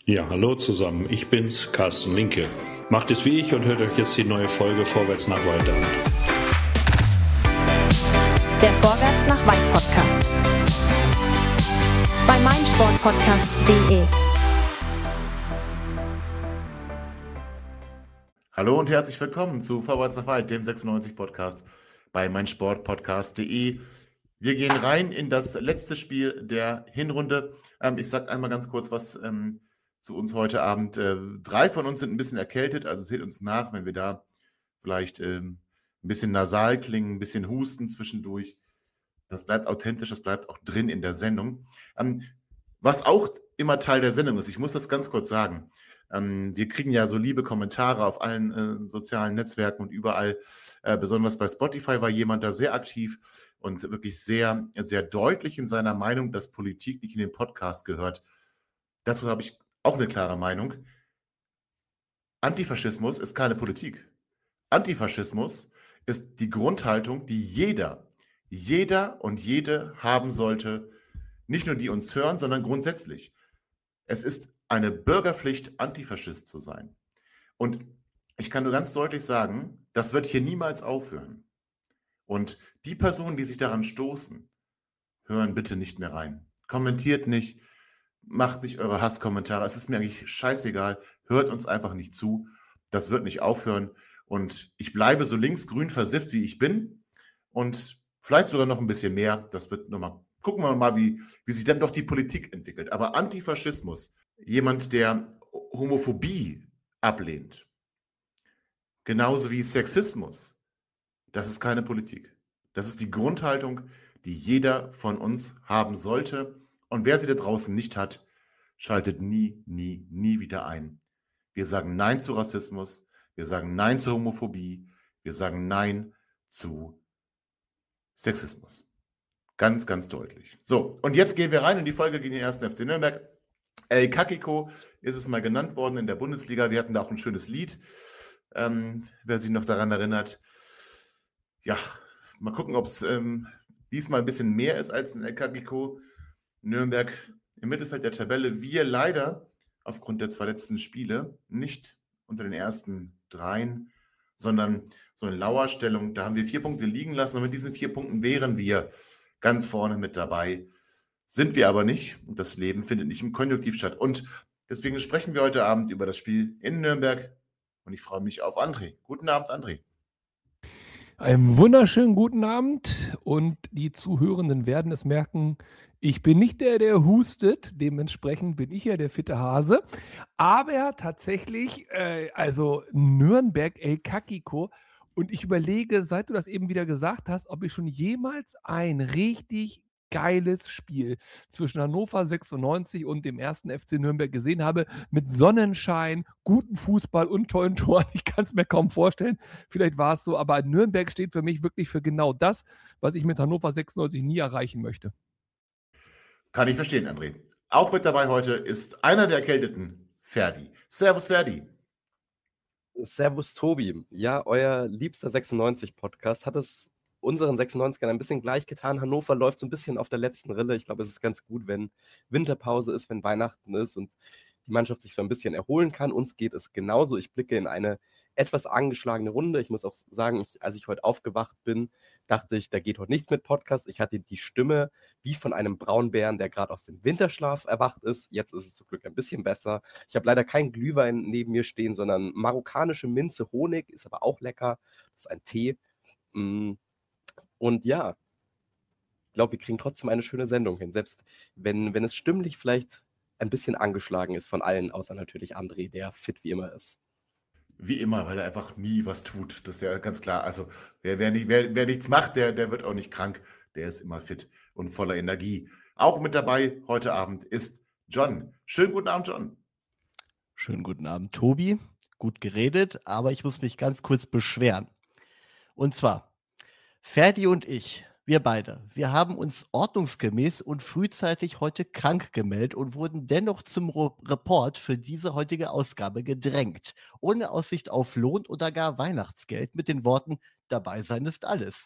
Ja, hallo zusammen, ich bin's, Carsten Linke. Macht es wie ich und hört euch jetzt die neue Folge Vorwärts nach Weit an. Der Vorwärts nach Weit Podcast. Bei meinsportpodcast.de. Hallo und herzlich willkommen zu Vorwärts nach Weit, dem 96 Podcast bei meinsportpodcast.de. Wir gehen rein in das letzte Spiel der Hinrunde. Ich sage einmal ganz kurz was zu uns heute Abend. 3 von uns sind ein bisschen erkältet, also seht uns nach, wenn wir da vielleicht ein bisschen nasal klingen, ein bisschen husten zwischendurch. Das bleibt authentisch, das bleibt auch drin in der Sendung. Was auch immer Teil der Sendung ist, ich muss das ganz kurz sagen. Wir kriegen ja so liebe Kommentare auf allen sozialen Netzwerken und überall. Besonders bei Spotify war jemand da sehr aktiv und wirklich sehr, sehr deutlich in seiner Meinung, dass Politik nicht in den Podcast gehört. Dazu habe ich auch eine klare Meinung. Antifaschismus ist keine Politik. Antifaschismus ist die Grundhaltung, die jeder und jede haben sollte, nicht nur die uns hören, sondern grundsätzlich. Es ist eine Bürgerpflicht, Antifaschist zu sein. Und ich kann nur ganz deutlich sagen, das wird hier niemals aufhören. Und die Personen, die sich daran stoßen, hören bitte nicht mehr rein. Kommentiert nicht, macht nicht eure Hasskommentare. Es ist mir eigentlich scheißegal. Hört uns einfach nicht zu. Das wird nicht aufhören. Und ich bleibe so linksgrün versifft, wie ich bin. Und vielleicht sogar noch ein bisschen mehr. Das wird nochmal. Gucken wir mal, wie sich dann doch die Politik entwickelt. Aber Antifaschismus, jemand, der Homophobie ablehnt, genauso wie Sexismus, das ist keine Politik. Das ist die Grundhaltung, die jeder von uns haben sollte. Und wer sie da draußen nicht hat, schaltet nie wieder ein. Wir sagen Nein zu Rassismus, wir sagen Nein zur Homophobie, wir sagen Nein zu Sexismus. Ganz, ganz deutlich. So, und jetzt gehen wir rein in die Folge gegen den 1. FC Nürnberg. El Kakiko ist es mal genannt worden in der Bundesliga. Wir hatten da auch ein schönes Lied, wer sich noch daran erinnert. Ja, mal gucken, ob es diesmal ein bisschen mehr ist als ein El Kakiko. Nürnberg im Mittelfeld der Tabelle. Wir leider aufgrund der 2 letzten Spiele nicht unter den ersten 3, sondern so in Lauerstellung. Da haben wir 4 Punkte liegen lassen und mit diesen 4 Punkten wären wir ganz vorne mit dabei. Sind wir aber nicht und das Leben findet nicht im Konjunktiv statt. Und deswegen sprechen wir heute Abend über das Spiel in Nürnberg und ich freue mich auf André. Guten Abend, André. Einen wunderschönen guten Abend und die Zuhörenden werden es merken, ich bin nicht der hustet, dementsprechend bin ich ja der fitte Hase, aber tatsächlich, also Nürnberg, El Kakiko, und ich überlege, seit du das eben wieder gesagt hast, ob ich schon jemals ein richtig geiles Spiel zwischen Hannover 96 und dem 1. FC Nürnberg gesehen habe, mit Sonnenschein, gutem Fußball und tollen Toren. Ich kann es mir kaum vorstellen. Vielleicht war es so, aber Nürnberg steht für mich wirklich für genau das, was ich mit Hannover 96 nie erreichen möchte. Kann ich verstehen, André. Auch mit dabei heute ist einer der Erkälteten, Ferdi. Servus, Ferdi. Servus, Tobi. Ja, euer liebster 96-Podcast hat es unseren 96ern ein bisschen gleich getan. Hannover läuft so ein bisschen auf der letzten Rille. Ich glaube, es ist ganz gut, wenn Winterpause ist, wenn Weihnachten ist und die Mannschaft sich so ein bisschen erholen kann. Uns geht es genauso. Ich blicke in eine etwas angeschlagene Runde. Ich muss auch sagen, als ich heute aufgewacht bin, dachte ich, da geht heute nichts mit Podcast. Ich hatte die Stimme wie von einem Braunbären, der gerade aus dem Winterschlaf erwacht ist. Jetzt ist es zum Glück ein bisschen besser. Ich habe leider keinen Glühwein neben mir stehen, sondern marokkanische Minze Honig, ist aber auch lecker. Das ist ein Tee. Und ja, ich glaube, wir kriegen trotzdem eine schöne Sendung hin, selbst wenn es stimmlich vielleicht ein bisschen angeschlagen ist von allen, außer natürlich André, der fit wie immer ist. Wie immer, weil er einfach nie was tut. Das ist ja ganz klar. Also wer nichts macht, der wird auch nicht krank. Der ist immer fit und voller Energie. Auch mit dabei heute Abend ist John. Schönen guten Abend, John. Schönen guten Abend, Tobi. Gut geredet, aber ich muss mich ganz kurz beschweren. Und zwar, Ferdi und ich, wir beide, wir haben uns ordnungsgemäß und frühzeitig heute krank gemeldet und wurden dennoch zum Report für diese heutige Ausgabe gedrängt, ohne Aussicht auf Lohn oder gar Weihnachtsgeld mit den Worten, dabei sein ist alles.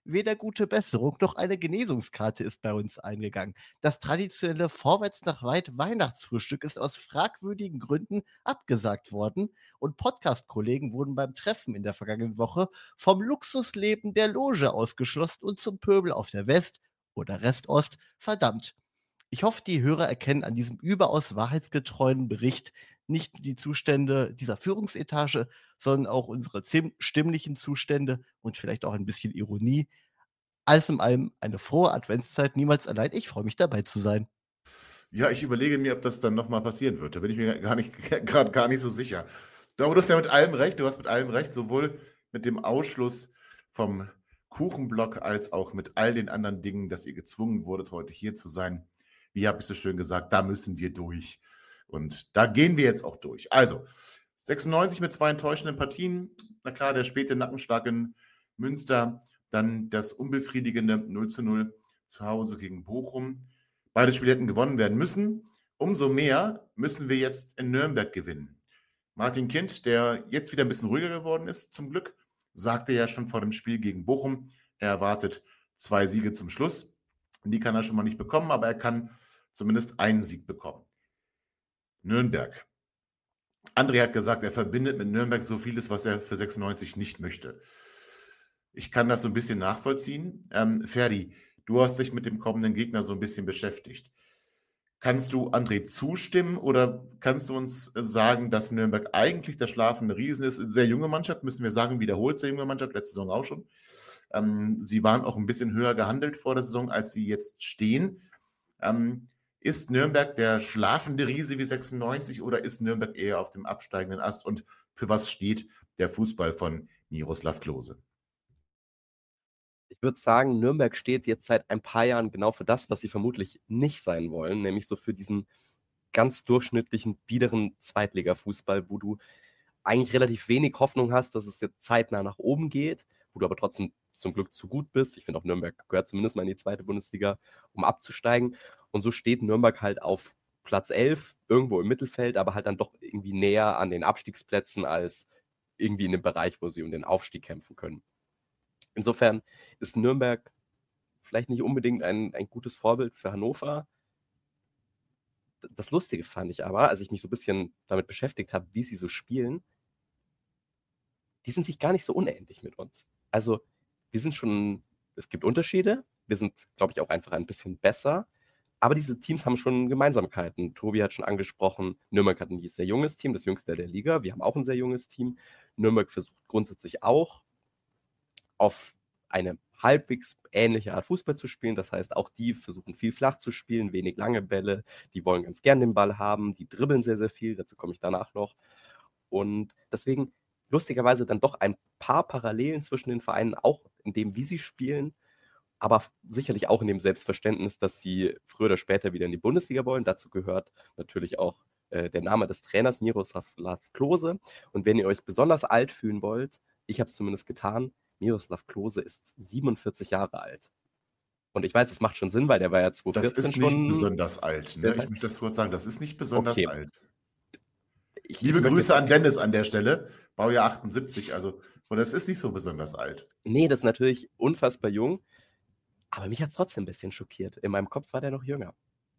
weder gute Besserung noch eine Genesungskarte ist bei uns eingegangen. Das traditionelle Vorwärts nach Weit Weihnachtsfrühstück ist aus fragwürdigen Gründen abgesagt worden und Podcast-Kollegen wurden beim Treffen in der vergangenen Woche vom Luxusleben der Loge ausgeschlossen und zum Pöbel auf der West- oder Restost verdammt. Ich hoffe, die Hörer erkennen an diesem überaus wahrheitsgetreuen Bericht nicht nur die Zustände dieser Führungsetage, sondern auch unsere stimmlichen Zustände und vielleicht auch ein bisschen Ironie. Alles in allem eine frohe Adventszeit, niemals allein. Ich freue mich, dabei zu sein. Ja, ich überlege mir, ob das dann nochmal passieren wird. Da bin ich mir gerade gar nicht so sicher. Aber du hast ja mit allem recht. Du hast mit allem recht, sowohl mit dem Ausschluss vom Kuchenblock als auch mit all den anderen Dingen, dass ihr gezwungen wurdet, heute hier zu sein. Wie habe ich so schön gesagt, da müssen wir durch. Und da gehen wir jetzt auch durch. Also, 96 mit 2 enttäuschenden Partien. Na klar, der späte Nackenschlag in Münster. Dann das unbefriedigende 0:0 zu Hause gegen Bochum. Beide Spiele hätten gewonnen werden müssen. Umso mehr müssen wir jetzt in Nürnberg gewinnen. Martin Kind, der jetzt wieder ein bisschen ruhiger geworden ist, zum Glück, sagte ja schon vor dem Spiel gegen Bochum, er erwartet 2 Siege zum Schluss. Die kann er schon mal nicht bekommen, aber er kann zumindest einen Sieg bekommen. Nürnberg. André hat gesagt, er verbindet mit Nürnberg so vieles, was er für 96 nicht möchte. Ich kann das so ein bisschen nachvollziehen. Ferdi, du hast dich mit dem kommenden Gegner so ein bisschen beschäftigt. Kannst du André zustimmen oder kannst du uns sagen, dass Nürnberg eigentlich der schlafende Riesen ist? Sehr junge Mannschaft, müssen wir sagen, wiederholt sehr junge Mannschaft, letzte Saison auch schon. Sie waren auch ein bisschen höher gehandelt vor der Saison, als sie jetzt stehen. Ist Nürnberg der schlafende Riese wie 96 oder ist Nürnberg eher auf dem absteigenden Ast? Und für was steht der Fußball von Miroslav Klose? Ich würde sagen, Nürnberg steht jetzt seit ein paar Jahren genau für das, was sie vermutlich nicht sein wollen, nämlich so für diesen ganz durchschnittlichen, biederen Zweitliga-Fußball, wo du eigentlich relativ wenig Hoffnung hast, dass es jetzt zeitnah nach oben geht, wo du aber trotzdem zum Glück zu gut bist. Ich finde auch, Nürnberg gehört zumindest mal in die zweite Bundesliga, um abzusteigen. Und so steht Nürnberg halt auf Platz 11, irgendwo im Mittelfeld, aber halt dann doch irgendwie näher an den Abstiegsplätzen als irgendwie in dem Bereich, wo sie um den Aufstieg kämpfen können. Insofern ist Nürnberg vielleicht nicht unbedingt ein gutes Vorbild für Hannover. Das Lustige fand ich aber, als ich mich so ein bisschen damit beschäftigt habe, wie sie so spielen, die sind sich gar nicht so unähnlich mit uns. Also wir sind schon, es gibt Unterschiede, wir sind, glaube ich, auch einfach ein bisschen besser, aber diese Teams haben schon Gemeinsamkeiten. Tobi hat schon angesprochen, Nürnberg hat ein sehr junges Team, das jüngste der Liga, wir haben auch ein sehr junges Team. Nürnberg versucht grundsätzlich auch, auf eine halbwegs ähnliche Art Fußball zu spielen. Das heißt, auch die versuchen viel flach zu spielen, wenig lange Bälle. Die wollen ganz gern den Ball haben. Die dribbeln sehr, sehr viel. Dazu komme ich danach noch. Und deswegen lustigerweise dann doch ein paar Parallelen zwischen den Vereinen, auch in dem, wie sie spielen, aber sicherlich auch in dem Selbstverständnis, dass sie früher oder später wieder in die Bundesliga wollen. Dazu gehört natürlich auch der Name des Trainers, Miroslav Klose. Und wenn ihr euch besonders alt fühlen wollt, ich habe es zumindest getan, Miroslav Klose ist 47 Jahre alt. Und ich weiß, das macht schon Sinn, weil der war ja 2014 schon... Das ist nicht besonders alt. Ne? Ich möchte das kurz sagen, das ist nicht besonders alt. Liebe Grüße an Dennis an der Stelle, Baujahr 78, also das ist nicht so besonders alt. Nee, das ist natürlich unfassbar jung, aber mich hat es trotzdem ein bisschen schockiert. In meinem Kopf war der noch jünger.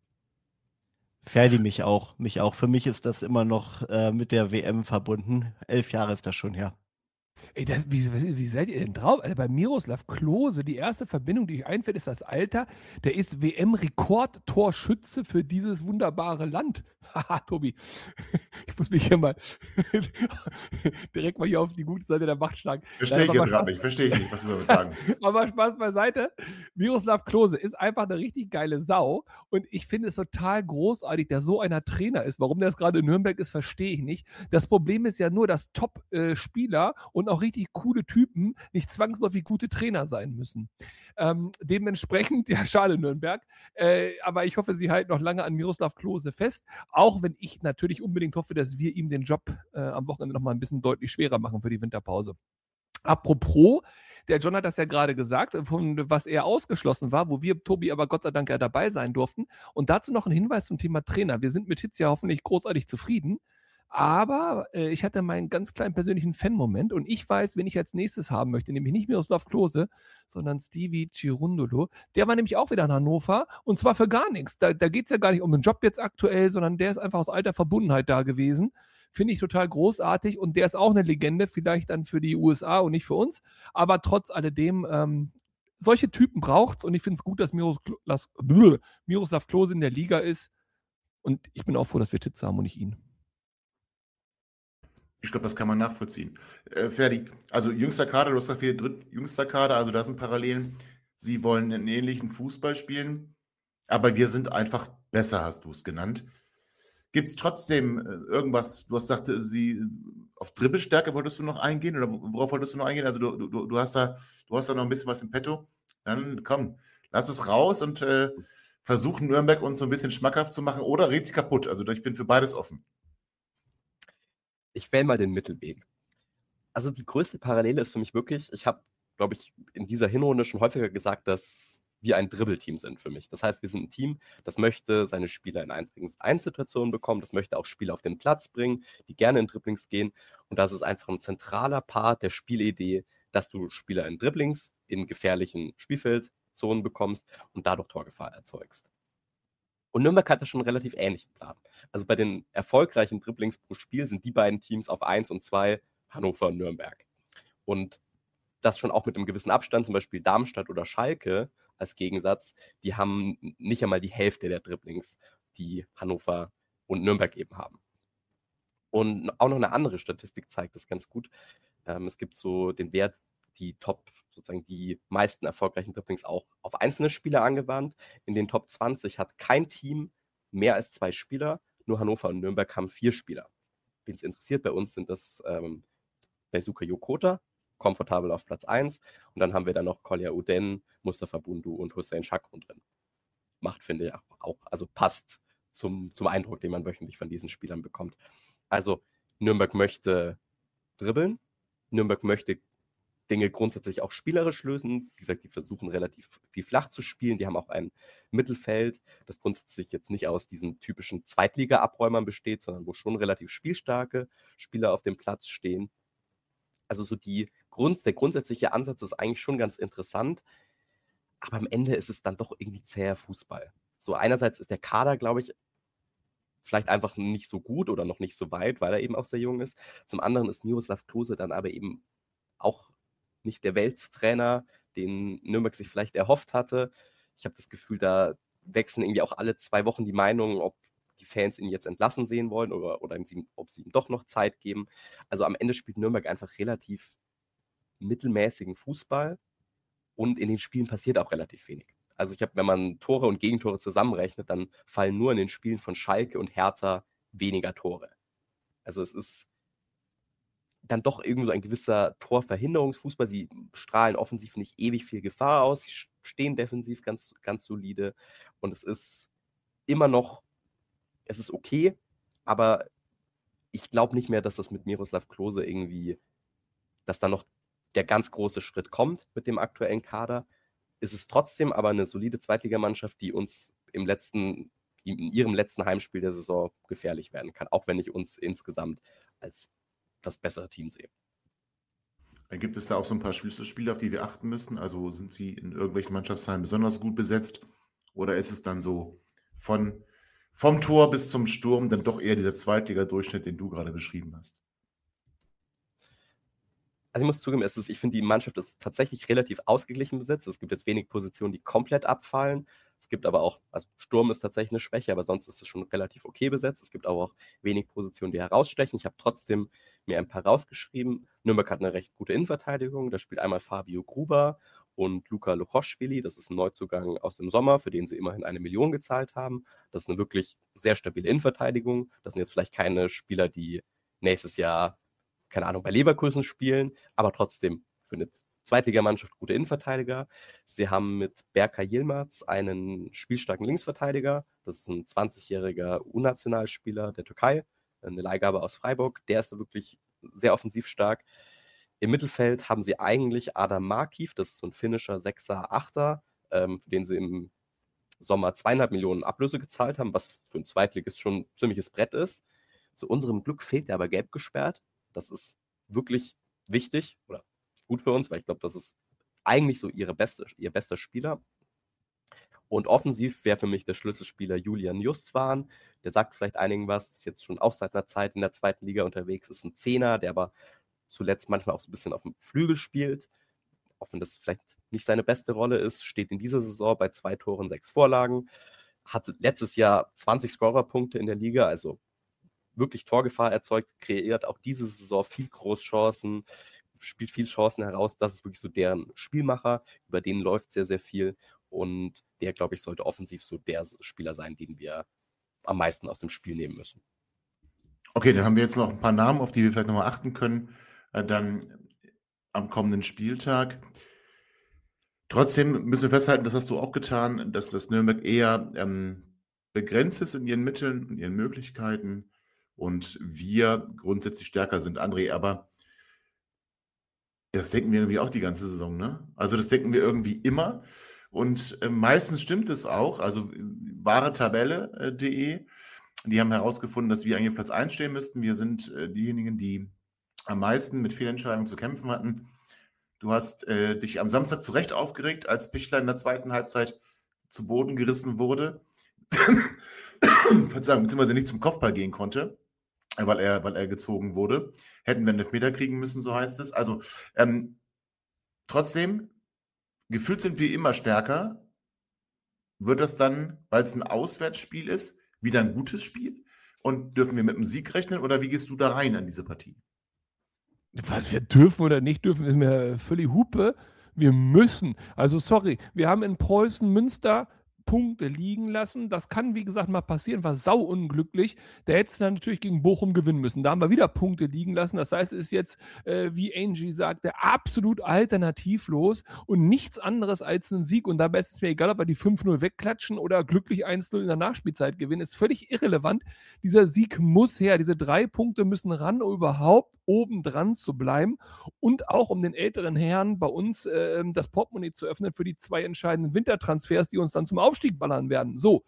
Ferdi, mich auch. Für mich ist das immer noch mit der WM verbunden. 11 Jahre ist das schon her. Ey, wie seid ihr denn drauf? Alter, bei Miroslav Klose, die erste Verbindung, die euch einfällt, ist das Alter. Der ist WM-Rekordtorschütze für dieses wunderbare Land. Haha, Tobi, ich muss mich hier mal direkt mal hier auf die gute Seite der Macht schlagen. Verstehe ich jetzt gerade nicht, was du damit sagen willst. Aber Spaß beiseite. Miroslav Klose ist einfach eine richtig geile Sau und ich finde es total großartig, dass so einer Trainer ist. Warum der es gerade in Nürnberg ist, verstehe ich nicht. Das Problem ist ja nur, dass Top-Spieler und auch richtig coole Typen nicht zwangsläufig gute Trainer sein müssen. Dementsprechend, ja, schade Nürnberg, aber ich hoffe, sie halten noch lange an Miroslav Klose fest, auch wenn ich natürlich unbedingt hoffe, dass wir ihm den Job am Wochenende noch mal ein bisschen deutlich schwerer machen für die Winterpause. Apropos, der John hat das ja gerade gesagt, von was er ausgeschlossen war, wo wir, Tobi, aber Gott sei Dank ja dabei sein durften. Und dazu noch ein Hinweis zum Thema Trainer. Wir sind mit Hitz ja hoffentlich großartig zufrieden. Aber ich hatte meinen ganz kleinen persönlichen Fan-Moment und ich weiß, wen ich als nächstes haben möchte, nämlich nicht Miroslav Klose, sondern Stevie Girundolo. Der war nämlich auch wieder in Hannover und zwar für gar nichts. Da geht es ja gar nicht um den Job jetzt aktuell, sondern der ist einfach aus alter Verbundenheit da gewesen. Finde ich total großartig und der ist auch eine Legende, vielleicht dann für die USA und nicht für uns. Aber trotz alledem, solche Typen braucht es und ich finde es gut, dass Miroslav Klose in der Liga ist. Und ich bin auch froh, dass wir Titze haben und nicht ihn. Ich glaube, das kann man nachvollziehen. Ferdi, also jüngster Kader, du hast gesagt, jüngster Kader, also da sind Parallelen. Sie wollen einen ähnlichen Fußball spielen, aber wir sind einfach besser, hast du es genannt. Gibt es trotzdem irgendwas, du hast gesagt, auf Dribbelstärke wolltest du noch eingehen oder worauf wolltest du noch eingehen? Also du hast da noch ein bisschen was im Petto. Dann komm, lass es raus und versuchen Nürnberg uns so ein bisschen schmackhaft zu machen oder red sie kaputt. Also ich bin für beides offen. Ich wähle mal den Mittelweg. Also die größte Parallele ist für mich wirklich, ich habe, glaube ich, in dieser Hinrunde schon häufiger gesagt, dass wir ein Dribbelteam sind für mich. Das heißt, wir sind ein Team, das möchte seine Spieler in 1-gegen-1-Situationen bekommen, das möchte auch Spieler auf den Platz bringen, die gerne in Dribblings gehen. Und das ist einfach ein zentraler Part der Spielidee, dass du Spieler in Dribblings, in gefährlichen Spielfeldzonen bekommst und dadurch Torgefahr erzeugst. Und Nürnberg hat da schon einen relativ ähnlichen Plan. Also bei den erfolgreichen Dribblings pro Spiel sind die beiden Teams auf 1 und 2 Hannover und Nürnberg. Und das schon auch mit einem gewissen Abstand, zum Beispiel Darmstadt oder Schalke als Gegensatz, die haben nicht einmal die Hälfte der Dribblings, die Hannover und Nürnberg eben haben. Und auch noch eine andere Statistik zeigt das ganz gut. Es gibt so den Wert, die meisten erfolgreichen Dribblings auch auf einzelne Spieler angewandt. In den Top 20 hat kein Team mehr als 2 Spieler, nur Hannover und Nürnberg haben 4 Spieler. Wen es interessiert, bei uns sind das Daisuke Yokota, komfortabel auf Platz 1. Und dann haben wir dann noch Kolja Uden, Mustafa Bundu und Hussein Chakron drin. Macht, finde ich, auch, also passt zum Eindruck, den man wöchentlich von diesen Spielern bekommt. Also Nürnberg möchte dribbeln, Nürnberg möchte Dinge grundsätzlich auch spielerisch lösen. Wie gesagt, die versuchen relativ viel flach zu spielen. Die haben auch ein Mittelfeld, das grundsätzlich jetzt nicht aus diesen typischen Zweitliga-Abräumern besteht, sondern wo schon relativ spielstarke Spieler auf dem Platz stehen. Also so der grundsätzliche Ansatz ist eigentlich schon ganz interessant, aber am Ende ist es dann doch irgendwie zäher Fußball. So einerseits ist der Kader, glaube ich, vielleicht einfach nicht so gut oder noch nicht so weit, weil er eben auch sehr jung ist. Zum anderen ist Miroslav Klose dann aber eben auch nicht der Welttrainer, den Nürnberg sich vielleicht erhofft hatte. Ich habe das Gefühl, da wechseln irgendwie auch alle 2 Wochen die Meinungen, ob die Fans ihn jetzt entlassen sehen wollen oder ob sie ihm doch noch Zeit geben. Also am Ende spielt Nürnberg einfach relativ mittelmäßigen Fußball und in den Spielen passiert auch relativ wenig. Also wenn man Tore und Gegentore zusammenrechnet, dann fallen nur in den Spielen von Schalke und Hertha weniger Tore. Also es ist dann doch irgendwie so ein gewisser Torverhinderungsfußball. Sie strahlen offensiv nicht ewig viel Gefahr aus, sie stehen defensiv ganz, ganz solide und es ist okay, aber ich glaube nicht mehr, dass das mit Miroslav Klose irgendwie, dass da noch der ganz große Schritt kommt mit dem aktuellen Kader. Es ist trotzdem aber eine solide Zweitligamannschaft, die uns in ihrem letzten Heimspiel der Saison gefährlich werden kann, auch wenn ich uns insgesamt als das bessere Team sehe. Gibt es da auch so ein paar Schlüsselspieler, auf die wir achten müssen? Also sind sie in irgendwelchen Mannschaftsteilen besonders gut besetzt? Oder ist es dann so vom Tor bis zum Sturm dann doch eher dieser Zweitliga-Durchschnitt, den du gerade beschrieben hast? Also ich muss zugeben, ich finde, die Mannschaft ist tatsächlich relativ ausgeglichen besetzt. Es gibt jetzt wenig Positionen, die komplett abfallen. Es gibt aber auch, also Sturm ist tatsächlich eine Schwäche, aber sonst ist es schon relativ okay besetzt. Es gibt aber auch wenig Positionen, die herausstechen. Ich habe trotzdem mir ein paar rausgeschrieben. Nürnberg hat eine recht gute Innenverteidigung. Da spielt einmal Fabio Gruber und Luka Luchoschwili. Das ist ein Neuzugang aus dem Sommer, für den sie immerhin 1 Million gezahlt haben. Das ist eine wirklich sehr stabile Innenverteidigung. Das sind jetzt vielleicht keine Spieler, die nächstes Jahr, keine Ahnung, bei Leverkusen spielen, aber trotzdem für eine Zweitligamannschaft gute Innenverteidiger. Sie haben mit Berkay Yilmaz einen spielstarken Linksverteidiger. Das ist ein 20-jähriger U-Nationalspieler der Türkei, eine Leihgabe aus Freiburg. Der ist wirklich sehr offensiv stark. Im Mittelfeld haben sie eigentlich Adam Markiv, das ist so ein finnischer Sechser, Achter, für den sie im Sommer 2,5 Millionen Ablöse gezahlt haben, was für einen Zweitligist schon ein ziemliches Brett ist. Zu unserem Glück fehlt er aber gelb gesperrt. Das ist wirklich wichtig oder gut für uns, weil ich glaube, das ist eigentlich so ihr bester Spieler. Und offensiv wäre für mich der Schlüsselspieler Julian Justwan. Der sagt vielleicht einigen was, ist jetzt schon auch seit einer Zeit in der 2. Liga unterwegs, ist ein Zehner, der aber zuletzt manchmal auch so ein bisschen auf dem Flügel spielt. Auch wenn das vielleicht nicht seine beste Rolle ist, steht in dieser Saison bei 2 Toren, 6 Vorlagen. Hatte letztes Jahr 20 Scorerpunkte in der Liga, also wirklich Torgefahr erzeugt, kreiert auch diese Saison viel Großchancen, spielt viel Chancen heraus. Das ist wirklich so deren Spielmacher, über den läuft sehr, sehr viel. Und der, glaube ich, sollte offensiv so der Spieler sein, den wir am meisten aus dem Spiel nehmen müssen. Okay, dann haben wir jetzt noch ein paar Namen, auf die wir vielleicht nochmal achten können, dann am kommenden Spieltag. Trotzdem müssen wir festhalten, das hast du auch getan, dass das Nürnberg eher begrenzt ist in ihren Mitteln und ihren Möglichkeiten und wir grundsätzlich stärker sind, André, aber das denken wir irgendwie auch die ganze Saison, ne? Also das denken wir irgendwie immer und meistens stimmt es auch, also wahretabelle.de, die haben herausgefunden, dass wir eigentlich auf Platz 1 stehen müssten. Wir sind diejenigen, die am meisten mit Fehlentscheidungen zu kämpfen hatten. Du hast dich am Samstag zu Recht aufgeregt, als Pichler in der 2. Halbzeit zu Boden gerissen wurde. Verzeihung, beziehungsweise nicht zum Kopfball gehen konnte, weil er gezogen wurde. Hätten wir einen Elfmeter kriegen müssen, so heißt es. Also trotzdem, gefühlt sind wir immer stärker. Wird das dann, weil es ein Auswärtsspiel ist, wieder ein gutes Spiel? Und dürfen wir mit einem Sieg rechnen oder wie gehst du da rein an diese Partie? Was wir dürfen oder nicht dürfen, ist mir völlig Hupe. Wir müssen. Also sorry, wir haben in Preußen Münster Punkte liegen lassen. Das kann, wie gesagt, mal passieren, war sauunglücklich. Da hättest du dann natürlich gegen Bochum gewinnen müssen. Da haben wir wieder Punkte liegen lassen. Das heißt, es ist jetzt, wie Angie sagte, absolut alternativlos und nichts anderes als ein Sieg. Und dabei ist es mir egal, ob wir die 5-0 wegklatschen oder glücklich 1-0 in der Nachspielzeit gewinnen. Ist völlig irrelevant. Dieser Sieg muss her. Diese 3 Punkte müssen ran, um überhaupt oben dran zu bleiben und auch um den älteren Herren bei uns das Portemonnaie zu öffnen für die 2 entscheidenden Wintertransfers, die uns dann zum Aufstieg ballern werden. So,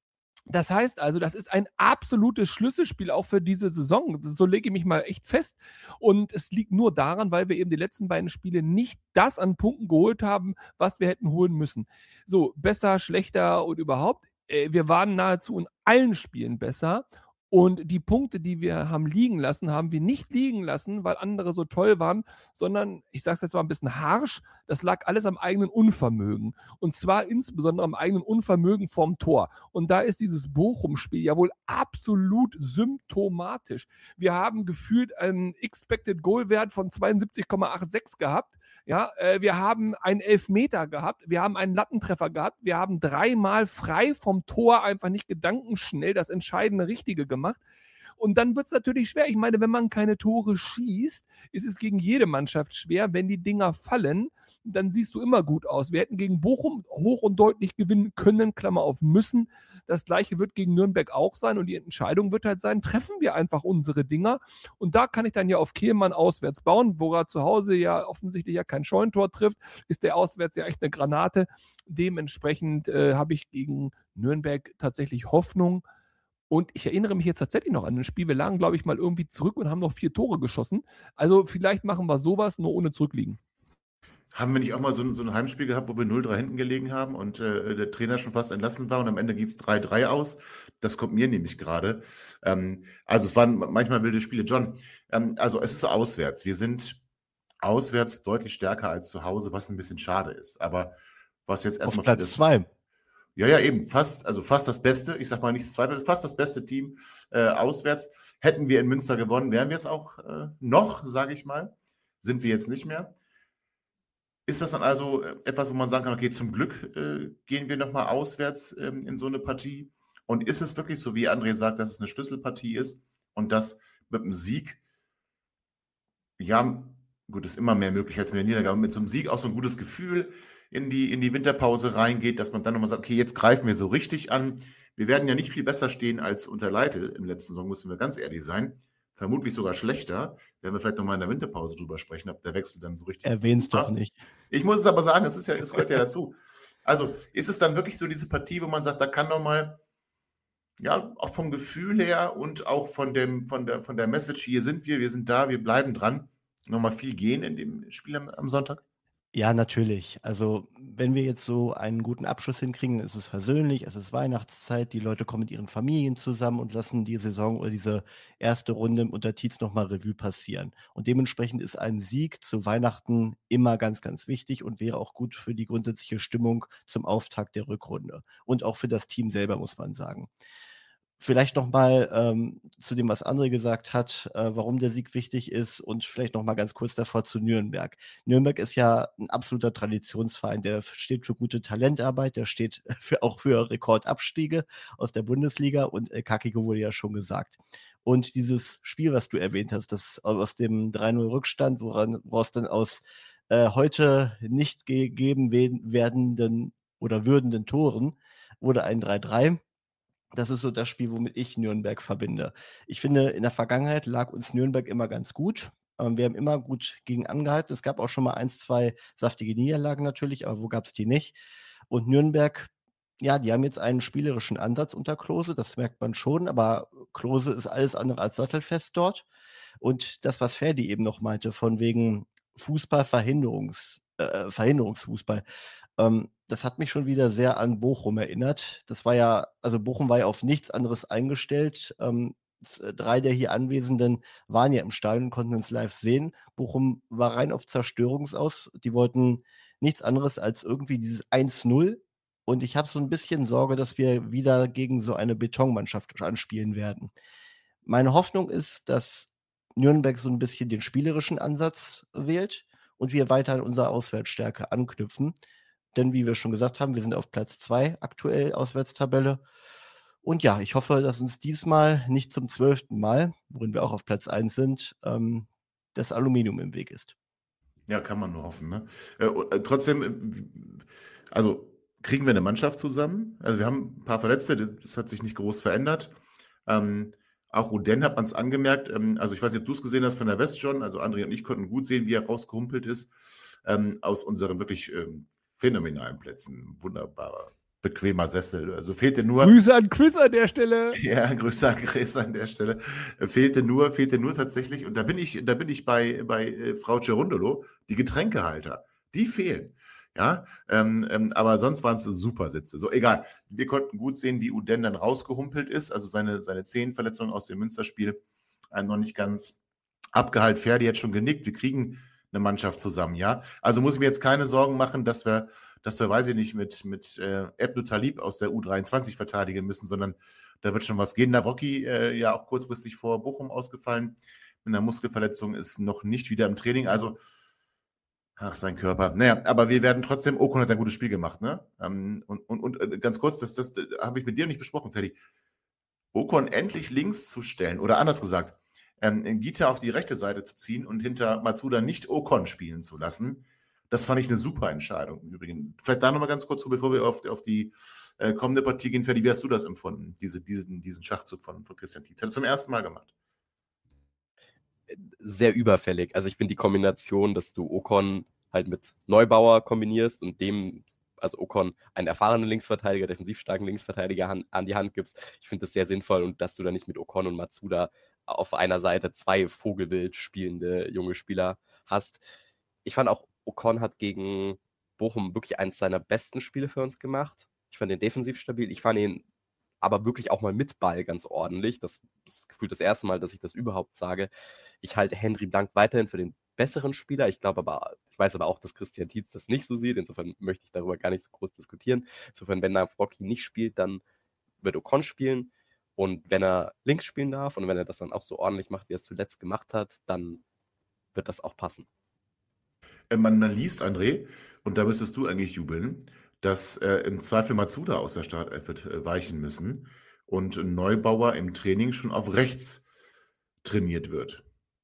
das heißt also, das ist ein absolutes Schlüsselspiel auch für diese Saison. So lege ich mich mal echt fest. Und es liegt nur daran, weil wir eben die letzten beiden Spiele nicht das an Punkten geholt haben, was wir hätten holen müssen. So, besser, schlechter und überhaupt. Wir waren nahezu in allen Spielen besser. Und die Punkte, die wir haben liegen lassen, haben wir nicht liegen lassen, weil andere so toll waren, sondern, ich sage es jetzt mal ein bisschen harsch, das lag alles am eigenen Unvermögen. Und zwar insbesondere am eigenen Unvermögen vorm Tor. Und da ist dieses Bochum-Spiel ja wohl absolut symptomatisch. Wir haben gefühlt einen Expected Goal-Wert von 72,86 gehabt. Ja, wir haben einen Elfmeter gehabt, wir haben einen Lattentreffer gehabt, wir haben 3-mal frei vom Tor einfach nicht gedankenschnell das entscheidende Richtige gemacht. Und dann wird es natürlich schwer. Ich meine, wenn man keine Tore schießt, ist es gegen jede Mannschaft schwer. Wenn die Dinger fallen, dann siehst du immer gut aus. Wir hätten gegen Bochum hoch und deutlich gewinnen können, Klammer auf müssen. Das Gleiche wird gegen Nürnberg auch sein. Und die Entscheidung wird halt sein, treffen wir einfach unsere Dinger. Und da kann ich dann ja auf Kehlmann auswärts bauen, wo er zu Hause ja offensichtlich ja kein Scheunentor trifft, ist der auswärts ja echt eine Granate. Dementsprechend habe ich gegen Nürnberg tatsächlich Hoffnung. Und ich erinnere mich jetzt tatsächlich noch an ein Spiel. Wir lagen, glaube ich, mal irgendwie zurück und haben noch 4 Tore geschossen. Also vielleicht machen wir sowas, nur ohne zurückliegen. Haben wir nicht auch mal so ein Heimspiel gehabt, wo wir 0-3 hinten gelegen haben und der Trainer schon fast entlassen war und am Ende ging es 3-3 aus? Das kommt mir nämlich gerade. Also es waren manchmal wilde Spiele. John, also es ist auswärts. Wir sind auswärts deutlich stärker als zu Hause, was ein bisschen schade ist. Aber was jetzt erstmal... Auf Platz 2. Ja, eben, fast das Beste, ich sag mal nicht das Zweite, fast das beste Team auswärts. Hätten wir in Münster gewonnen, wären wir es auch noch, sage ich mal. Sind wir jetzt nicht mehr. Ist das dann also etwas, wo man sagen kann, okay, zum Glück gehen wir nochmal auswärts in so eine Partie? Und ist es wirklich so, wie André sagt, dass es eine Schlüsselpartie ist und dass mit einem Sieg, ja, gut, ist immer mehr möglich als mit der Niederlage, aber mit so einem Sieg auch so ein gutes Gefühl in die Winterpause reingeht, dass man dann nochmal sagt, okay, jetzt greifen wir so richtig an. Wir werden ja nicht viel besser stehen als unter Leitl im letzten Saison, müssen wir ganz ehrlich sein. Vermutlich sogar schlechter. Werden wir vielleicht nochmal in der Winterpause drüber sprechen, ob der Wechsel dann so richtig... Erwähn's doch nicht. Ich muss es aber sagen, es gehört ja dazu. Also ist es dann wirklich so diese Partie, wo man sagt, da kann nochmal ja, auch vom Gefühl her und auch von der Message, hier sind wir sind da, wir bleiben dran, nochmal viel gehen in dem Spiel am Sonntag? Ja, natürlich. Also, wenn wir jetzt so einen guten Abschluss hinkriegen, ist es versöhnlich, es ist Weihnachtszeit, die Leute kommen mit ihren Familien zusammen und lassen die Saison oder diese erste Runde unter Tietz nochmal Revue passieren. Und dementsprechend ist ein Sieg zu Weihnachten immer ganz, ganz wichtig und wäre auch gut für die grundsätzliche Stimmung zum Auftakt der Rückrunde. Und auch für das Team selber, muss man sagen. Vielleicht noch mal zu dem, was André gesagt hat, warum der Sieg wichtig ist und vielleicht noch mal ganz kurz davor zu Nürnberg. Nürnberg ist ja ein absoluter Traditionsverein, der steht für gute Talentarbeit, der steht auch für Rekordabstiege aus der Bundesliga und Kakiko wurde ja schon gesagt. Und dieses Spiel, was du erwähnt hast, das aus dem 3-0 Rückstand, woraus dann aus heute nicht gegeben werdenden oder würdenden Toren wurde ein 3-3. Das ist so das Spiel, womit ich Nürnberg verbinde. Ich finde, in der Vergangenheit lag uns Nürnberg immer ganz gut. Wir haben immer gut gegen angehalten. Es gab auch schon mal 1, 2 saftige Niederlagen natürlich, aber wo gab es die nicht? Und Nürnberg, ja, die haben jetzt einen spielerischen Ansatz unter Klose, das merkt man schon, aber Klose ist alles andere als sattelfest dort. Und das, was Ferdi eben noch meinte, von wegen Verhinderungsfußball, das hat mich schon wieder sehr an Bochum erinnert. Das war ja, also Bochum war ja auf nichts anderes eingestellt. 3 der hier Anwesenden waren ja im Stadion und konnten es live sehen. Bochum war rein auf Zerstörungsaus. Die wollten nichts anderes als irgendwie dieses 1-0. Und ich habe so ein bisschen Sorge, dass wir wieder gegen so eine Betonmannschaft anspielen werden. Meine Hoffnung ist, dass Nürnberg so ein bisschen den spielerischen Ansatz wählt und wir weiter an unserer Auswärtsstärke anknüpfen. Denn wie wir schon gesagt haben, wir sind auf Platz 2 aktuell Auswärtstabelle. Und ja, ich hoffe, dass uns diesmal nicht zum 12. Mal, worin wir auch auf Platz 1 sind, das Aluminium im Weg ist. Ja, kann man nur hoffen. Ne? Trotzdem, also kriegen wir eine Mannschaft zusammen. Also wir haben ein paar Verletzte, das hat sich nicht groß verändert. Auch Uden hat man es angemerkt. Also ich weiß nicht, ob du es gesehen hast von der West, John. Also André und ich konnten gut sehen, wie er rausgehumpelt ist aus unseren wirklich phänomenalen Plätzen. Wunderbarer, bequemer Sessel. Also fehlte nur... Grüße an Chris an der Stelle. Ja, Grüße an Chris an der Stelle. Fehlte nur tatsächlich, und da bin ich bei Frau Cerundolo, die Getränkehalter. Die fehlen. Ja, aber sonst waren es super Sitze. So, egal. Wir konnten gut sehen, wie Uden dann rausgehumpelt ist. Also seine Zehenverletzung aus dem Münsterspiel noch nicht ganz abgeheilt. Ferdi hat schon genickt. Wir kriegen eine Mannschaft zusammen, ja. Also muss ich mir jetzt keine Sorgen machen, dass wir weiß ich nicht, mit Ebnu Talib aus der U23 verteidigen müssen, sondern da wird schon was gehen. Nawrocki ja auch kurzfristig vor Bochum ausgefallen. Mit einer Muskelverletzung ist noch nicht wieder im Training. Also ach, sein Körper. Naja, aber wir werden trotzdem, Ocon hat ein gutes Spiel gemacht, ne? Und ganz kurz, das habe ich mit dir nicht besprochen, Ferdi. Ocon endlich links zu stellen, oder anders gesagt, Gita auf die rechte Seite zu ziehen und hinter Matsuda nicht Ocon spielen zu lassen, das fand ich eine super Entscheidung im Übrigen. Vielleicht da nochmal ganz kurz, bevor wir auf die kommende Partie gehen, Ferdi, wie hast du das empfunden, diesen Schachzug von Christian Tietz? Hat er zum ersten Mal gemacht. Sehr überfällig. Also ich finde die Kombination, dass du Ocon halt mit Neubauer kombinierst und also Ocon einen erfahrenen Linksverteidiger, defensiv starken Linksverteidiger an die Hand gibst, ich finde das sehr sinnvoll und dass du da nicht mit Ocon und Matsuda auf einer Seite 2 vogelwild spielende junge Spieler hast. Ich fand auch, Ocon hat gegen Bochum wirklich eines seiner besten Spiele für uns gemacht. Ich fand ihn defensiv stabil. Ich fand ihn aber wirklich auch mal mit Ball ganz ordentlich. Das ist gefühlt das erste Mal, dass ich das überhaupt sage. Ich halte Henry Blank weiterhin für den besseren Spieler. Ich weiß aber auch, dass Christian Tietz das nicht so sieht. Insofern möchte ich darüber gar nicht so groß diskutieren. Insofern, wenn Nawrocki nicht spielt, dann wird Ocon spielen. Und wenn er links spielen darf und wenn er das dann auch so ordentlich macht, wie er es zuletzt gemacht hat, dann wird das auch passen. Man liest, André, und da müsstest du eigentlich jubeln, dass im Zweifel Matsuda aus der Startelf wird weichen müssen und Neubauer im Training schon auf rechts trainiert wird.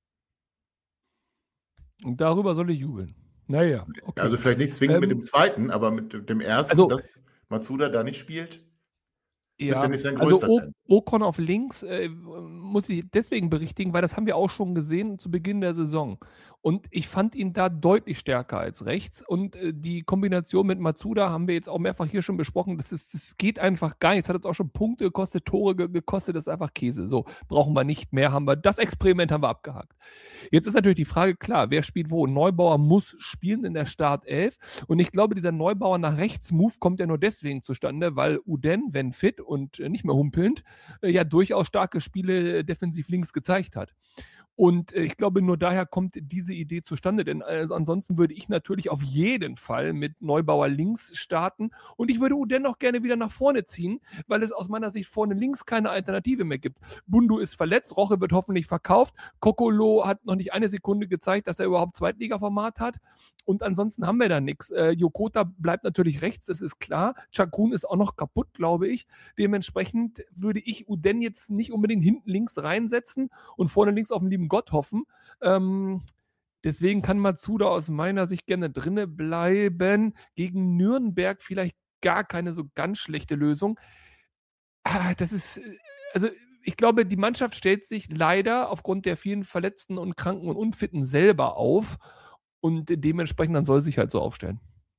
Und darüber soll ich jubeln. Naja, okay. Also vielleicht nicht zwingend mit dem zweiten, aber mit dem ersten, also, dass Matsuda da nicht spielt. Ja, nicht sein also Ocon auf links muss ich deswegen berichtigen, weil das haben wir auch schon gesehen zu Beginn der Saison. Und ich fand ihn da deutlich stärker als rechts. Und die Kombination mit Matsuda haben wir jetzt auch mehrfach hier schon besprochen. Das geht einfach gar nicht. Es hat uns auch schon Punkte gekostet, Tore gekostet. Das ist einfach Käse. So, brauchen wir nicht mehr. Das Experiment haben wir abgehakt. Jetzt ist natürlich die Frage, klar, wer spielt wo? Neubauer muss spielen in der Startelf. Und ich glaube, dieser Neubauer nach rechts-Move kommt ja nur deswegen zustande, weil Uden, wenn fit und nicht mehr humpelnd, ja durchaus starke Spiele defensiv links gezeigt hat. Und ich glaube, nur daher kommt diese Idee zustande, denn ansonsten würde ich natürlich auf jeden Fall mit Neubauer links starten und ich würde Uden auch gerne wieder nach vorne ziehen, weil es aus meiner Sicht vorne links keine Alternative mehr gibt. Bundu ist verletzt, Roche wird hoffentlich verkauft, Kokolo hat noch nicht eine Sekunde gezeigt, dass er überhaupt Zweitliga-Format hat und ansonsten haben wir da nichts. Yokota bleibt natürlich rechts, das ist klar. Chakun ist auch noch kaputt, glaube ich. Dementsprechend würde ich Uden jetzt nicht unbedingt hinten links reinsetzen und vorne links auf den lieben Gott hoffen. Deswegen kann Matsuda aus meiner Sicht gerne drinne bleiben. Gegen Nürnberg vielleicht gar keine so ganz schlechte Lösung. Das ist, also ich glaube, die Mannschaft stellt sich leider aufgrund der vielen Verletzten und Kranken und Unfitten selber auf und dementsprechend dann soll sich halt so aufstellen.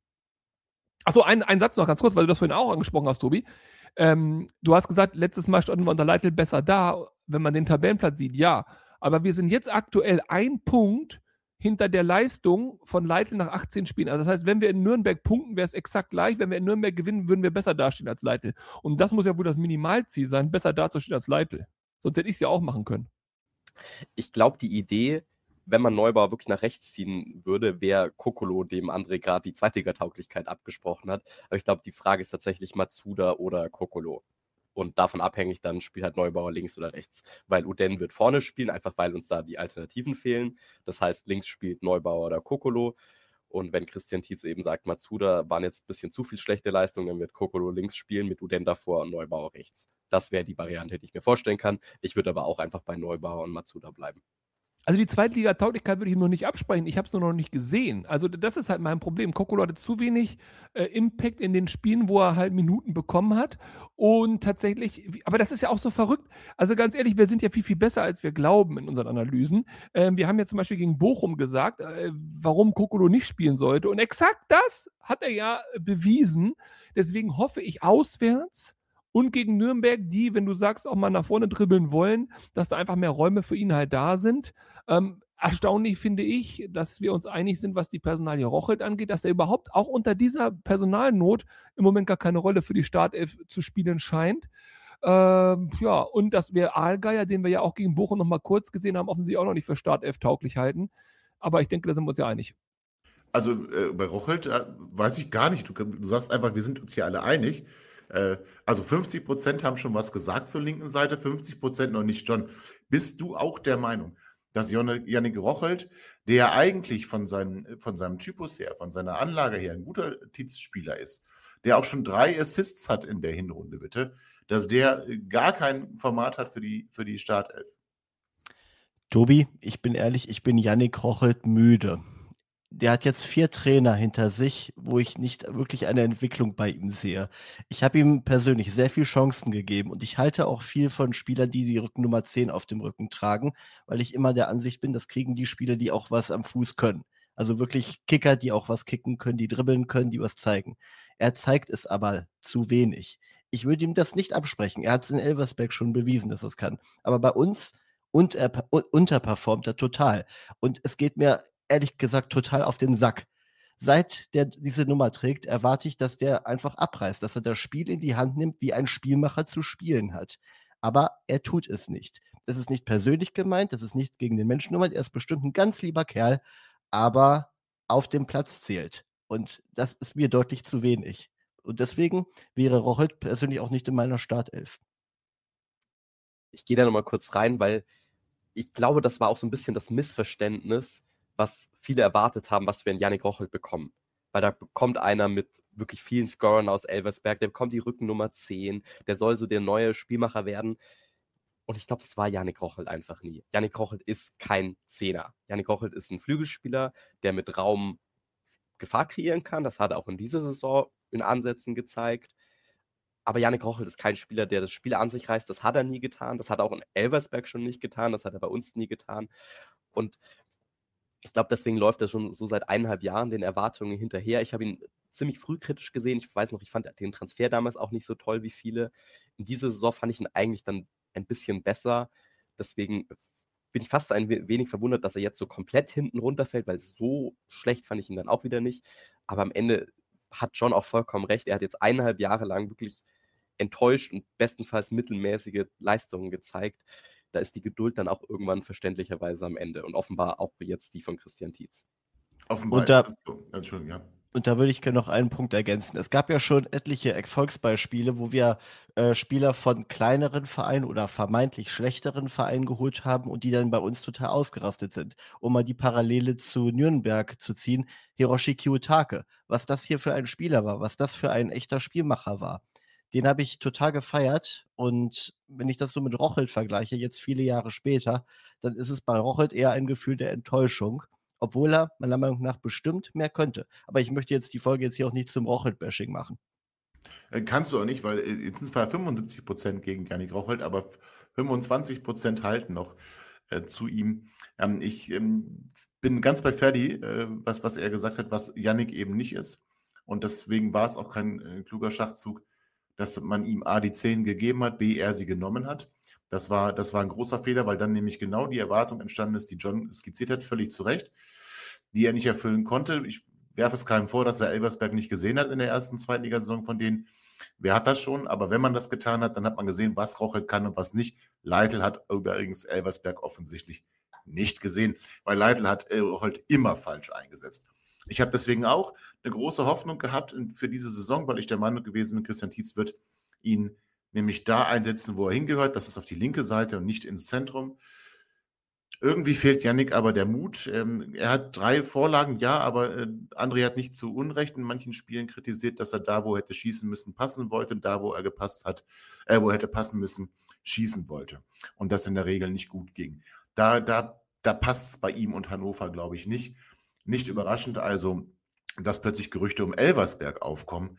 Achso, ein Satz noch ganz kurz, weil du das vorhin auch angesprochen hast, Tobi. Du hast gesagt, letztes Mal standen wir unter Leitl besser da, wenn man den Tabellenplatz sieht, ja. Aber wir sind jetzt aktuell ein Punkt hinter der Leistung von Leitl nach 18 Spielen. Also das heißt, wenn wir in Nürnberg punkten, wäre es exakt gleich. Wenn wir in Nürnberg gewinnen, würden wir besser dastehen als Leitl. Und das muss ja wohl das Minimalziel sein, besser dazustehen als Leitl. Sonst hätte ich es ja auch machen können. Ich glaube, die Idee, wenn man Neubauer wirklich nach rechts ziehen würde, wäre Kokolo, dem André gerade die Zweitliga-Tauglichkeit abgesprochen hat. Aber ich glaube, die Frage ist tatsächlich Matsuda oder Kokolo. Und davon abhängig dann spielt halt Neubauer links oder rechts. Weil Uden wird vorne spielen, einfach weil uns da die Alternativen fehlen. Das heißt, links spielt Neubauer oder Kokolo. Und wenn Christian Tietze eben sagt, Matsuda waren jetzt ein bisschen zu viel schlechte Leistungen, dann wird Kokolo links spielen mit Uden davor und Neubauer rechts. Das wäre die Variante, die ich mir vorstellen kann. Ich würde aber auch einfach bei Neubauer und Matsuda bleiben. Also die Zweitliga-Tauglichkeit würde ich ihm noch nicht absprechen. Ich habe es nur noch nicht gesehen. Also das ist halt mein Problem. Kokolo hatte zu wenig Impact in den Spielen, wo er halt Minuten bekommen hat. Und tatsächlich, aber das ist ja auch so verrückt. Also ganz ehrlich, wir sind ja viel, viel besser, als wir glauben in unseren Analysen. Wir haben ja zum Beispiel gegen Bochum gesagt, warum Kokolo nicht spielen sollte. Und exakt das hat er ja bewiesen. Deswegen hoffe ich auswärts und gegen Nürnberg, die, wenn du sagst, auch mal nach vorne dribbeln wollen, dass da einfach mehr Räume für ihn halt da sind. Erstaunlich finde ich, dass wir uns einig sind, was die Personalie Rochelt angeht, dass er überhaupt auch unter dieser Personalnot im Moment gar keine Rolle für die Startelf zu spielen scheint. Ja, und dass wir Aalgeier, den wir ja auch gegen Bochum noch mal kurz gesehen haben, offensichtlich auch noch nicht für Startelf tauglich halten. Aber ich denke, da sind wir uns ja einig. Also bei Rochelt weiß ich gar nicht. Du sagst einfach, wir sind uns hier alle einig. Also 50% haben schon was gesagt zur linken Seite, 50% noch nicht. John, bist du auch der Meinung, dass Yannick Rochelt, der eigentlich von seinem Typus her, von seiner Anlage her ein guter Dienstspieler ist, der auch schon 3 Assists hat in der Hinrunde, bitte, dass der gar kein Format hat für die Startelf? Tobi, ich bin ehrlich, ich bin Yannick Rochelt müde. Der hat jetzt 4 Trainer hinter sich, wo ich nicht wirklich eine Entwicklung bei ihm sehe. Ich habe ihm persönlich sehr viele Chancen gegeben und ich halte auch viel von Spielern, die Rückennummer 10 auf dem Rücken tragen, weil ich immer der Ansicht bin, das kriegen die Spieler, die auch was am Fuß können. Also wirklich Kicker, die auch was kicken können, die dribbeln können, die was zeigen. Er zeigt es aber zu wenig. Ich würde ihm das nicht absprechen. Er hat es in Elversberg schon bewiesen, dass er es kann. Aber bei uns unterperformt er total. Und es geht mir ehrlich gesagt total auf den Sack. Seit der diese Nummer trägt, erwarte ich, dass der einfach abreißt, dass er das Spiel in die Hand nimmt, wie ein Spielmacher zu spielen hat. Aber er tut es nicht. Das ist nicht persönlich gemeint, das ist nicht gegen den Menschen gemeint, er ist bestimmt ein ganz lieber Kerl, aber auf dem Platz zählt. Und das ist mir deutlich zu wenig. Und deswegen wäre Rochelt persönlich auch nicht in meiner Startelf. Ich gehe da nochmal kurz rein, weil ich glaube, das war auch so ein bisschen das Missverständnis, was viele erwartet haben, was wir in Yannick Rochelt bekommen. Weil da bekommt einer mit wirklich vielen Scorern aus Elversberg, der bekommt die Rückennummer 10, der soll so der neue Spielmacher werden. Und ich glaube, das war Yannick Rochelt einfach nie. Yannick Rochelt ist kein Zehner. Yannick Rochelt ist ein Flügelspieler, der mit Raum Gefahr kreieren kann. Das hat er auch in dieser Saison in Ansätzen gezeigt. Aber Yannick Rochelt ist kein Spieler, der das Spiel an sich reißt. Das hat er nie getan. Das hat er auch in Elversberg schon nicht getan. Das hat er bei uns nie getan. Und Ich glaube, deswegen läuft er schon so seit 1,5 Jahren den Erwartungen hinterher. Ich habe ihn ziemlich früh kritisch gesehen. Ich weiß noch, ich fand den Transfer damals auch nicht so toll wie viele. In dieser Saison fand ich ihn eigentlich dann ein bisschen besser. Deswegen bin ich fast ein wenig verwundert, dass er jetzt so komplett hinten runterfällt, weil so schlecht fand ich ihn dann auch wieder nicht. Aber am Ende hat John auch vollkommen recht. Er hat jetzt 1,5 Jahre lang wirklich enttäuscht und bestenfalls mittelmäßige Leistungen gezeigt. Da ist die Geduld dann auch irgendwann verständlicherweise am Ende. Und offenbar auch jetzt die von Christian Tietz. Offenbar ist das so. Entschuldigung, ja. Und da würde ich gerne noch einen Punkt ergänzen. Es gab ja schon etliche Erfolgsbeispiele, wo wir Spieler von kleineren Vereinen oder vermeintlich schlechteren Vereinen geholt haben und die dann bei uns total ausgerastet sind. Um mal die Parallele zu Nürnberg zu ziehen, Hiroshi Kiyotake, was das hier für ein Spieler war, was das für ein echter Spielmacher war. Den habe ich total gefeiert und wenn ich das so mit Rochelt vergleiche, jetzt viele Jahre später, dann ist es bei Rochelt eher ein Gefühl der Enttäuschung, obwohl er meiner Meinung nach bestimmt mehr könnte. Aber ich möchte jetzt die Folge jetzt hier auch nicht zum Rochelt-Bashing machen. Kannst du auch nicht, weil jetzt sind es zwar 75% gegen Yannick Rochelt, aber 25% halten noch zu ihm. Ich bin ganz bei Ferdi, was er gesagt hat, was Yannick eben nicht ist. Und deswegen war es auch kein kluger Schachzug, dass man ihm A, die 10 gegeben hat, B, er sie genommen hat. Das war ein großer Fehler, weil dann nämlich genau die Erwartung entstanden ist, die John skizziert hat, völlig zu Recht, die er nicht erfüllen konnte. Ich werfe es keinem vor, dass er Elversberg nicht gesehen hat in der ersten Zweitligasaison von denen. Wer hat das schon? Aber wenn man das getan hat, dann hat man gesehen, was Rochelt kann und was nicht. Leitl hat übrigens Elversberg offensichtlich nicht gesehen, weil Leitl hat Rochelt immer falsch eingesetzt. Ich habe deswegen auch eine große Hoffnung gehabt für diese Saison, weil ich der Meinung gewesen bin, Christian Tietz wird ihn nämlich da einsetzen, wo er hingehört. Das ist auf die linke Seite und nicht ins Zentrum. Irgendwie fehlt Yannick aber der Mut. Er hat 3 Vorlagen, ja, aber André hat nicht zu Unrecht in manchen Spielen kritisiert, dass er da, wo er hätte schießen müssen, passen wollte und da, wo er wo er hätte passen müssen, schießen wollte. Und das in der Regel nicht gut ging. Da passt es bei ihm und Hannover, glaube ich, nicht. Nicht überraschend also, dass plötzlich Gerüchte um Elversberg aufkommen,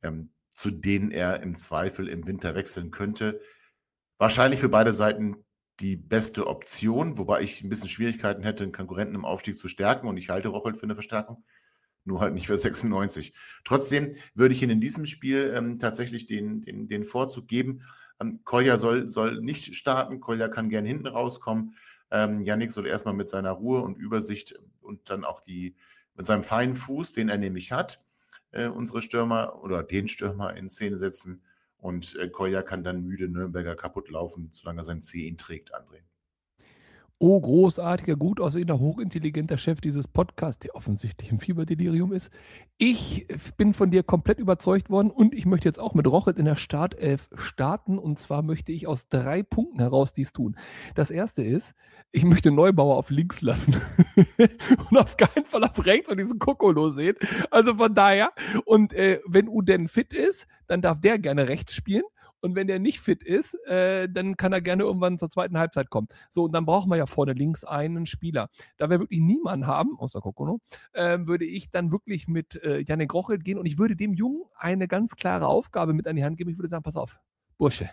zu denen er im Zweifel im Winter wechseln könnte. Wahrscheinlich für beide Seiten die beste Option, wobei ich ein bisschen Schwierigkeiten hätte, einen Konkurrenten im Aufstieg zu stärken und ich halte Rochelt für eine Verstärkung, nur halt nicht für 96. Trotzdem würde ich Ihnen in diesem Spiel tatsächlich den Vorzug geben. Kolja soll nicht starten, Kolja kann gern hinten rauskommen. Yannick soll erstmal mit seiner Ruhe und Übersicht und dann auch mit seinem feinen Fuß, den er nämlich hat, unsere Stürmer oder den Stürmer in Szene setzen. Und Kolja kann dann müde Nürnberger kaputt laufen, solange er sein C ihn trägt, André. Oh, großartiger, gut aussehender, hochintelligenter Chef dieses Podcasts, der offensichtlich im Fieberdelirium ist. Ich bin von dir komplett überzeugt worden und ich möchte jetzt auch mit Rochelt in der Startelf starten. Und zwar möchte ich aus 3 Punkten heraus dies tun. Das erste ist, ich möchte Neubauer auf links lassen und auf keinen Fall auf rechts und diesen Kokolo sehen. Also von daher, und wenn Uden fit ist, dann darf der gerne rechts spielen. Und wenn der nicht fit ist, dann kann er gerne irgendwann zur zweiten Halbzeit kommen. So, und dann brauchen wir ja vorne links einen Spieler. Da wir wirklich niemanden haben, außer Kokono, würde ich dann wirklich mit Yannick Rochelt gehen und ich würde dem Jungen eine ganz klare Aufgabe mit an die Hand geben. Ich würde sagen, pass auf, Bursche,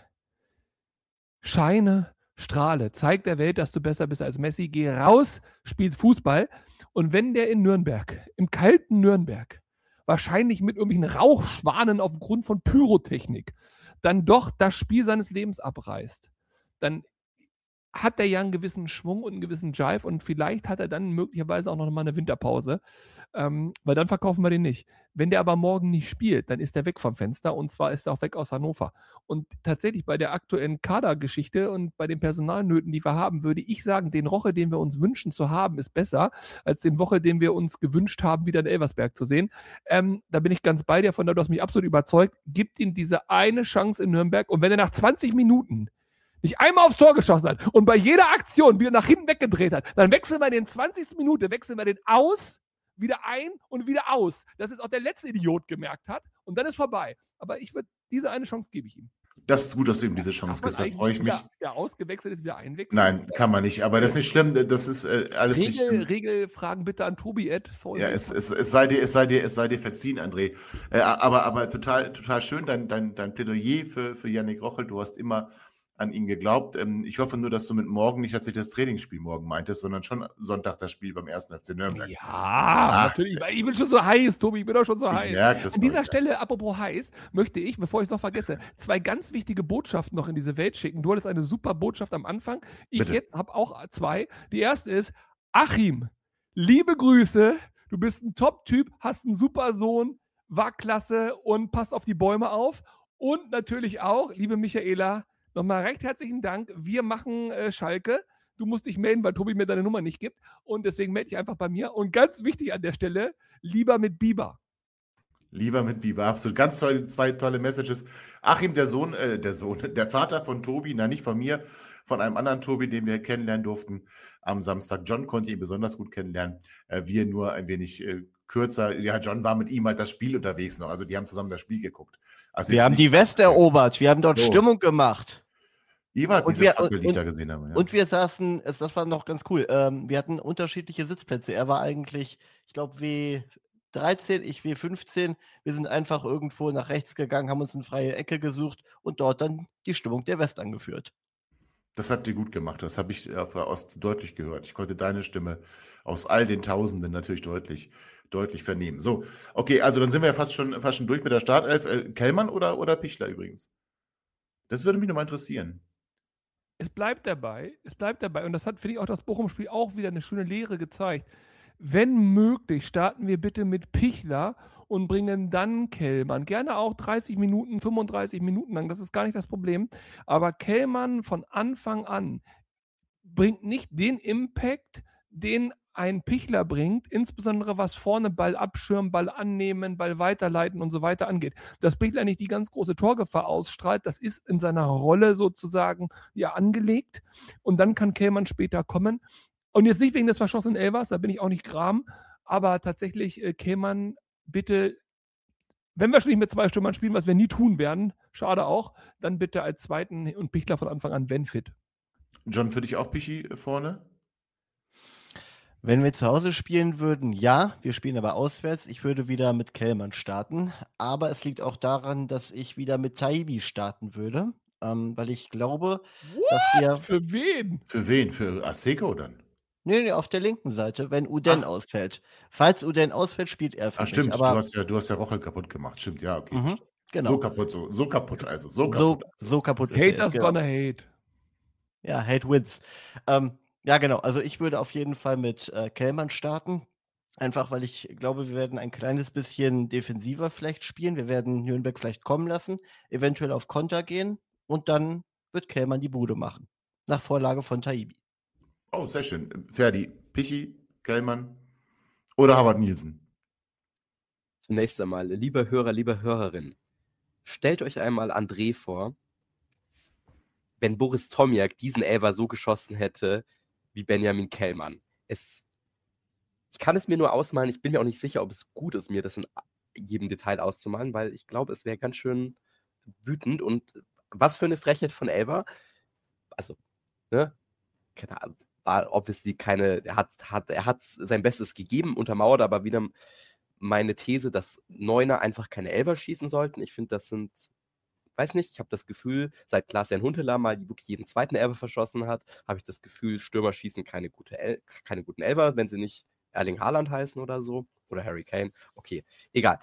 scheine, strahle, zeig der Welt, dass du besser bist als Messi, geh raus, spiel Fußball. Und wenn der in Nürnberg, im kalten Nürnberg, wahrscheinlich mit irgendwelchen Rauchschwanen aufgrund von Pyrotechnik, dann doch das Spiel seines Lebens abreißt, dann hat er ja einen gewissen Schwung und einen gewissen Jive und vielleicht hat er dann möglicherweise auch noch mal eine Winterpause, weil dann verkaufen wir den nicht. Wenn der aber morgen nicht spielt, dann ist er weg vom Fenster und zwar ist er auch weg aus Hannover. Und tatsächlich bei der aktuellen Kadergeschichte und bei den Personalnöten, die wir haben, würde ich sagen, den Roche, den wir uns wünschen zu haben, ist besser als den Woche, den wir uns gewünscht haben, wieder in Elversberg zu sehen. Da bin ich ganz bei dir, von daher, du hast mich absolut überzeugt. Gibt ihm diese eine Chance in Nürnberg und wenn er nach 20 Minuten nicht einmal aufs Tor geschossen hat und bei jeder Aktion wieder nach hinten weggedreht hat, dann wechseln wir in den 20. Minute, wechseln wir den aus, wieder ein und wieder aus. Dass es auch der letzte Idiot gemerkt hat und dann ist vorbei. Aber diese eine Chance gebe ich ihm. Das ist gut, dass du ihm diese Chance gibst, da freue ich mich. Der ausgewechselt ist, wieder einwechseln. Nein, kann man nicht, aber das ist nicht schlimm, das ist alles nicht schlimm. Regelfragen bitte an Tobi. Ja, es sei dir verziehen, André. Aber total schön, dein Plädoyer für Yannick Rochelt. Du hast immer an ihn geglaubt. Ich hoffe nur, dass du mit morgen nicht tatsächlich das Trainingsspiel morgen meintest, sondern schon Sonntag das Spiel beim 1. FC Nürnberg. Ja, natürlich. Ich bin schon so heiß, Tobi. Ich bin doch schon so heiß. Merke das An dieser doch, Stelle, apropos heiß, möchte ich, bevor ich es noch vergesse, 2 ganz wichtige Botschaften noch in diese Welt schicken. Du hattest eine super Botschaft am Anfang. Ich Bitte. jetzt habe auch 2. Die erste ist, Achim, liebe Grüße. Du bist ein Top-Typ, hast einen super Sohn, war klasse und passt auf die Bäume auf. Und natürlich auch, liebe Michaela, nochmal recht herzlichen Dank. Wir machen Schalke. Du musst dich melden, weil Tobi mir deine Nummer nicht gibt. Und deswegen melde dich einfach bei mir. Und ganz wichtig an der Stelle, lieber mit Biber. Lieber mit Biber, absolut. Ganz toll, 2 tolle Messages. Achim, der Vater von Tobi, nicht von mir, von einem anderen Tobi, den wir kennenlernen durften am Samstag. John konnte ihn besonders gut kennenlernen. Wir nur ein wenig kürzer. Ja, John war mit ihm halt das Spiel unterwegs noch. Also die haben zusammen das Spiel geguckt. Also Wir haben die West erobert, wir haben dort So. Stimmung gemacht. Ihr wart Und diese wir- Fackel, die ich und- da gesehen habe. Ja. Und wir saßen, das war noch ganz cool, wir hatten unterschiedliche Sitzplätze. Er war eigentlich, ich glaube, W13, ich W15. Wir sind einfach irgendwo nach rechts gegangen, haben uns eine freie Ecke gesucht und dort dann die Stimmung der West angeführt. Das habt ihr gut gemacht. Das habe ich auf der Ost deutlich gehört. Ich konnte deine Stimme aus all den Tausenden natürlich deutlich vernehmen. So, okay, also dann sind wir ja fast schon durch mit der Startelf. Kellmann oder Pichler übrigens? Das würde mich nochmal interessieren. Es bleibt dabei. Und das hat, finde ich, auch das Bochum-Spiel auch wieder eine schöne Lehre gezeigt. Wenn möglich, starten wir bitte mit Pichler und bringen dann Kellmann. Gerne auch 30 Minuten, 35 Minuten lang. Das ist gar nicht das Problem. Aber Kellmann von Anfang an bringt nicht den Impact, den ein Pichler bringt, insbesondere was vorne Ball abschirmen, Ball annehmen, Ball weiterleiten und so weiter angeht. Dass Pichler nicht die ganz große Torgefahr ausstrahlt, das ist in seiner Rolle sozusagen ja angelegt. Und dann kann Kellmann später kommen. Und jetzt nicht wegen des verschossenen Elfers, da bin ich auch nicht gram, aber tatsächlich Kellmann bitte, wenn wir schon nicht mit 2 Stürmern spielen, was wir nie tun werden, schade auch, dann bitte als zweiten und Pichler von Anfang an, wenn fit. John, für dich auch Pichi vorne? Wenn wir zu Hause spielen würden, ja, wir spielen aber auswärts. Ich würde wieder mit Kellmann starten, aber es liegt auch daran, dass ich wieder mit Taibi starten würde, weil ich glaube, dass wir Für wen? Für wen? Für Aseko dann? Nee, auf der linken Seite, wenn Uden Ach. ausfällt. Falls Uden ausfällt, spielt er für mich. Stimmt, Aber du hast ja Rochel kaputt gemacht. Stimmt, ja, okay. Mhm, genau. So kaputt. so kaputt ist er. Haters Genau. gonna hate. Ja, Hate wins. Ja, genau. Also ich würde auf jeden Fall mit Kellmann starten. Einfach, weil ich glaube, wir werden ein kleines bisschen defensiver vielleicht spielen. Wir werden Nürnberg vielleicht kommen lassen, eventuell auf Konter gehen und dann wird Kellmann die Bude machen. Nach Vorlage von Taibi. Oh, sehr schön. Ferdi, Pichi, Kellmann oder Harvard Nielsen? Zunächst einmal, liebe Hörer, liebe Hörerin, stellt euch einmal André vor, wenn Boris Tomjak diesen Elfer so geschossen hätte wie Benjamin Kellmann. Ich kann es mir nur ausmalen, ich bin mir auch nicht sicher, ob es gut ist, mir das in jedem Detail auszumalen, weil ich glaube, es wäre ganz schön wütend und was für eine Frechheit von Elfer. Also, ne, keine Ahnung, war obviously keine, er hat sein Bestes gegeben, untermauert aber wieder meine These, dass Neuner einfach keine Elfer schießen sollten. Ich finde, weiß nicht, ich habe das Gefühl, seit Klaas-Jan Huntelaar mal wirklich jeden zweiten Elfer verschossen hat, habe ich das Gefühl, Stürmer schießen keine guten Elfer, wenn sie nicht Erling Haaland heißen oder so, oder Harry Kane, okay, egal.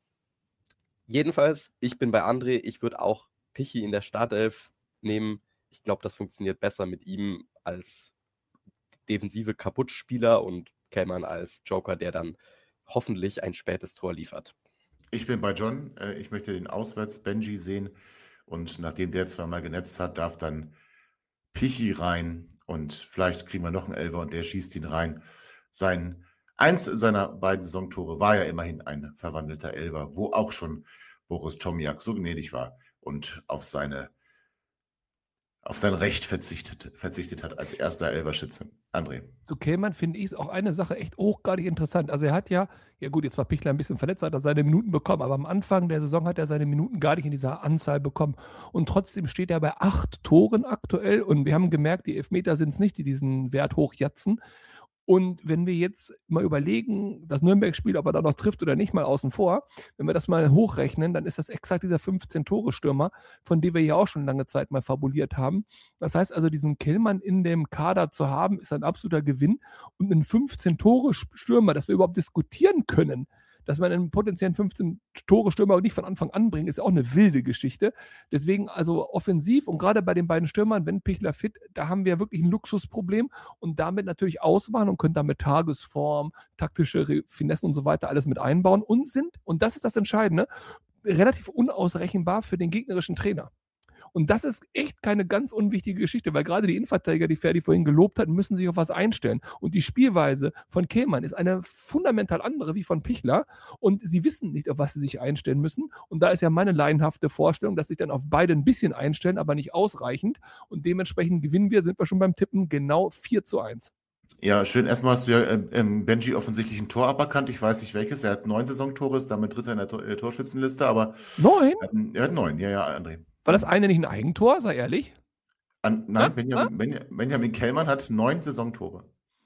Jedenfalls, ich bin bei André, ich würde auch Pichi in der Startelf nehmen. Ich glaube, das funktioniert besser mit ihm als defensive Kaputtspieler und Kellmann als Joker, der dann hoffentlich ein spätes Tor liefert. Ich bin bei John. Ich möchte den Auswärts-Benji sehen. Und nachdem der zweimal genetzt hat, darf dann Pichi rein. Und vielleicht kriegen wir noch einen Elfer und der schießt ihn rein. Eins seiner beiden Saisontore war ja immerhin ein verwandelter Elfer, wo auch schon Boris Tomjak so gnädig war und auf sein Recht verzichtet hat als erster Elferschütze. André. Zu Kellmann finde ich es auch eine Sache echt hochgradig interessant. Also er hat ja gut, jetzt war Pichler ein bisschen verletzt, hat er seine Minuten bekommen, aber am Anfang der Saison hat er seine Minuten gar nicht in dieser Anzahl bekommen. Und trotzdem steht er bei 8 Toren aktuell und wir haben gemerkt, die Elfmeter sind es nicht, die diesen Wert hochjatzen. Und wenn wir jetzt mal überlegen, das Nürnberg-Spiel, ob er da noch trifft oder nicht, mal außen vor, wenn wir das mal hochrechnen, dann ist das exakt dieser 15-Tore-Stürmer, von dem wir ja auch schon lange Zeit mal fabuliert haben. Das heißt also, diesen Kellmann in dem Kader zu haben, ist ein absoluter Gewinn. Und einen 15-Tore-Stürmer, dass wir überhaupt diskutieren können, dass man einen potenziellen 15-Tore-Stürmer nicht von Anfang an bringt, ist auch eine wilde Geschichte. Deswegen also offensiv und gerade bei den beiden Stürmern, wenn Pichler fit, da haben wir wirklich ein Luxusproblem und damit natürlich auswahl und können damit Tagesform, taktische Finessen und so weiter alles mit einbauen und sind, und das ist das Entscheidende, relativ unausrechenbar für den gegnerischen Trainer. Und das ist echt keine ganz unwichtige Geschichte, weil gerade die Innenverteidiger, die Ferdi vorhin gelobt hat, müssen sich auf was einstellen. Und die Spielweise von Kellmann ist eine fundamental andere wie von Pichler. Und sie wissen nicht, auf was sie sich einstellen müssen. Und da ist ja meine laienhafte Vorstellung, dass sich dann auf beide ein bisschen einstellen, aber nicht ausreichend. Und dementsprechend gewinnen wir, sind wir schon beim Tippen, genau 4:1. Ja, schön. Erstmal hast du ja Benji offensichtlich ein Tor aberkannt. Ich weiß nicht welches. Er hat 9 Saisontore, ist damit Dritter in der Torschützenliste, aber 9? Er hat 9. Ja, André. War das eine nicht ein Eigentor, sei ehrlich? Nein, Benjamin Kellmann hat 9 Saisontore.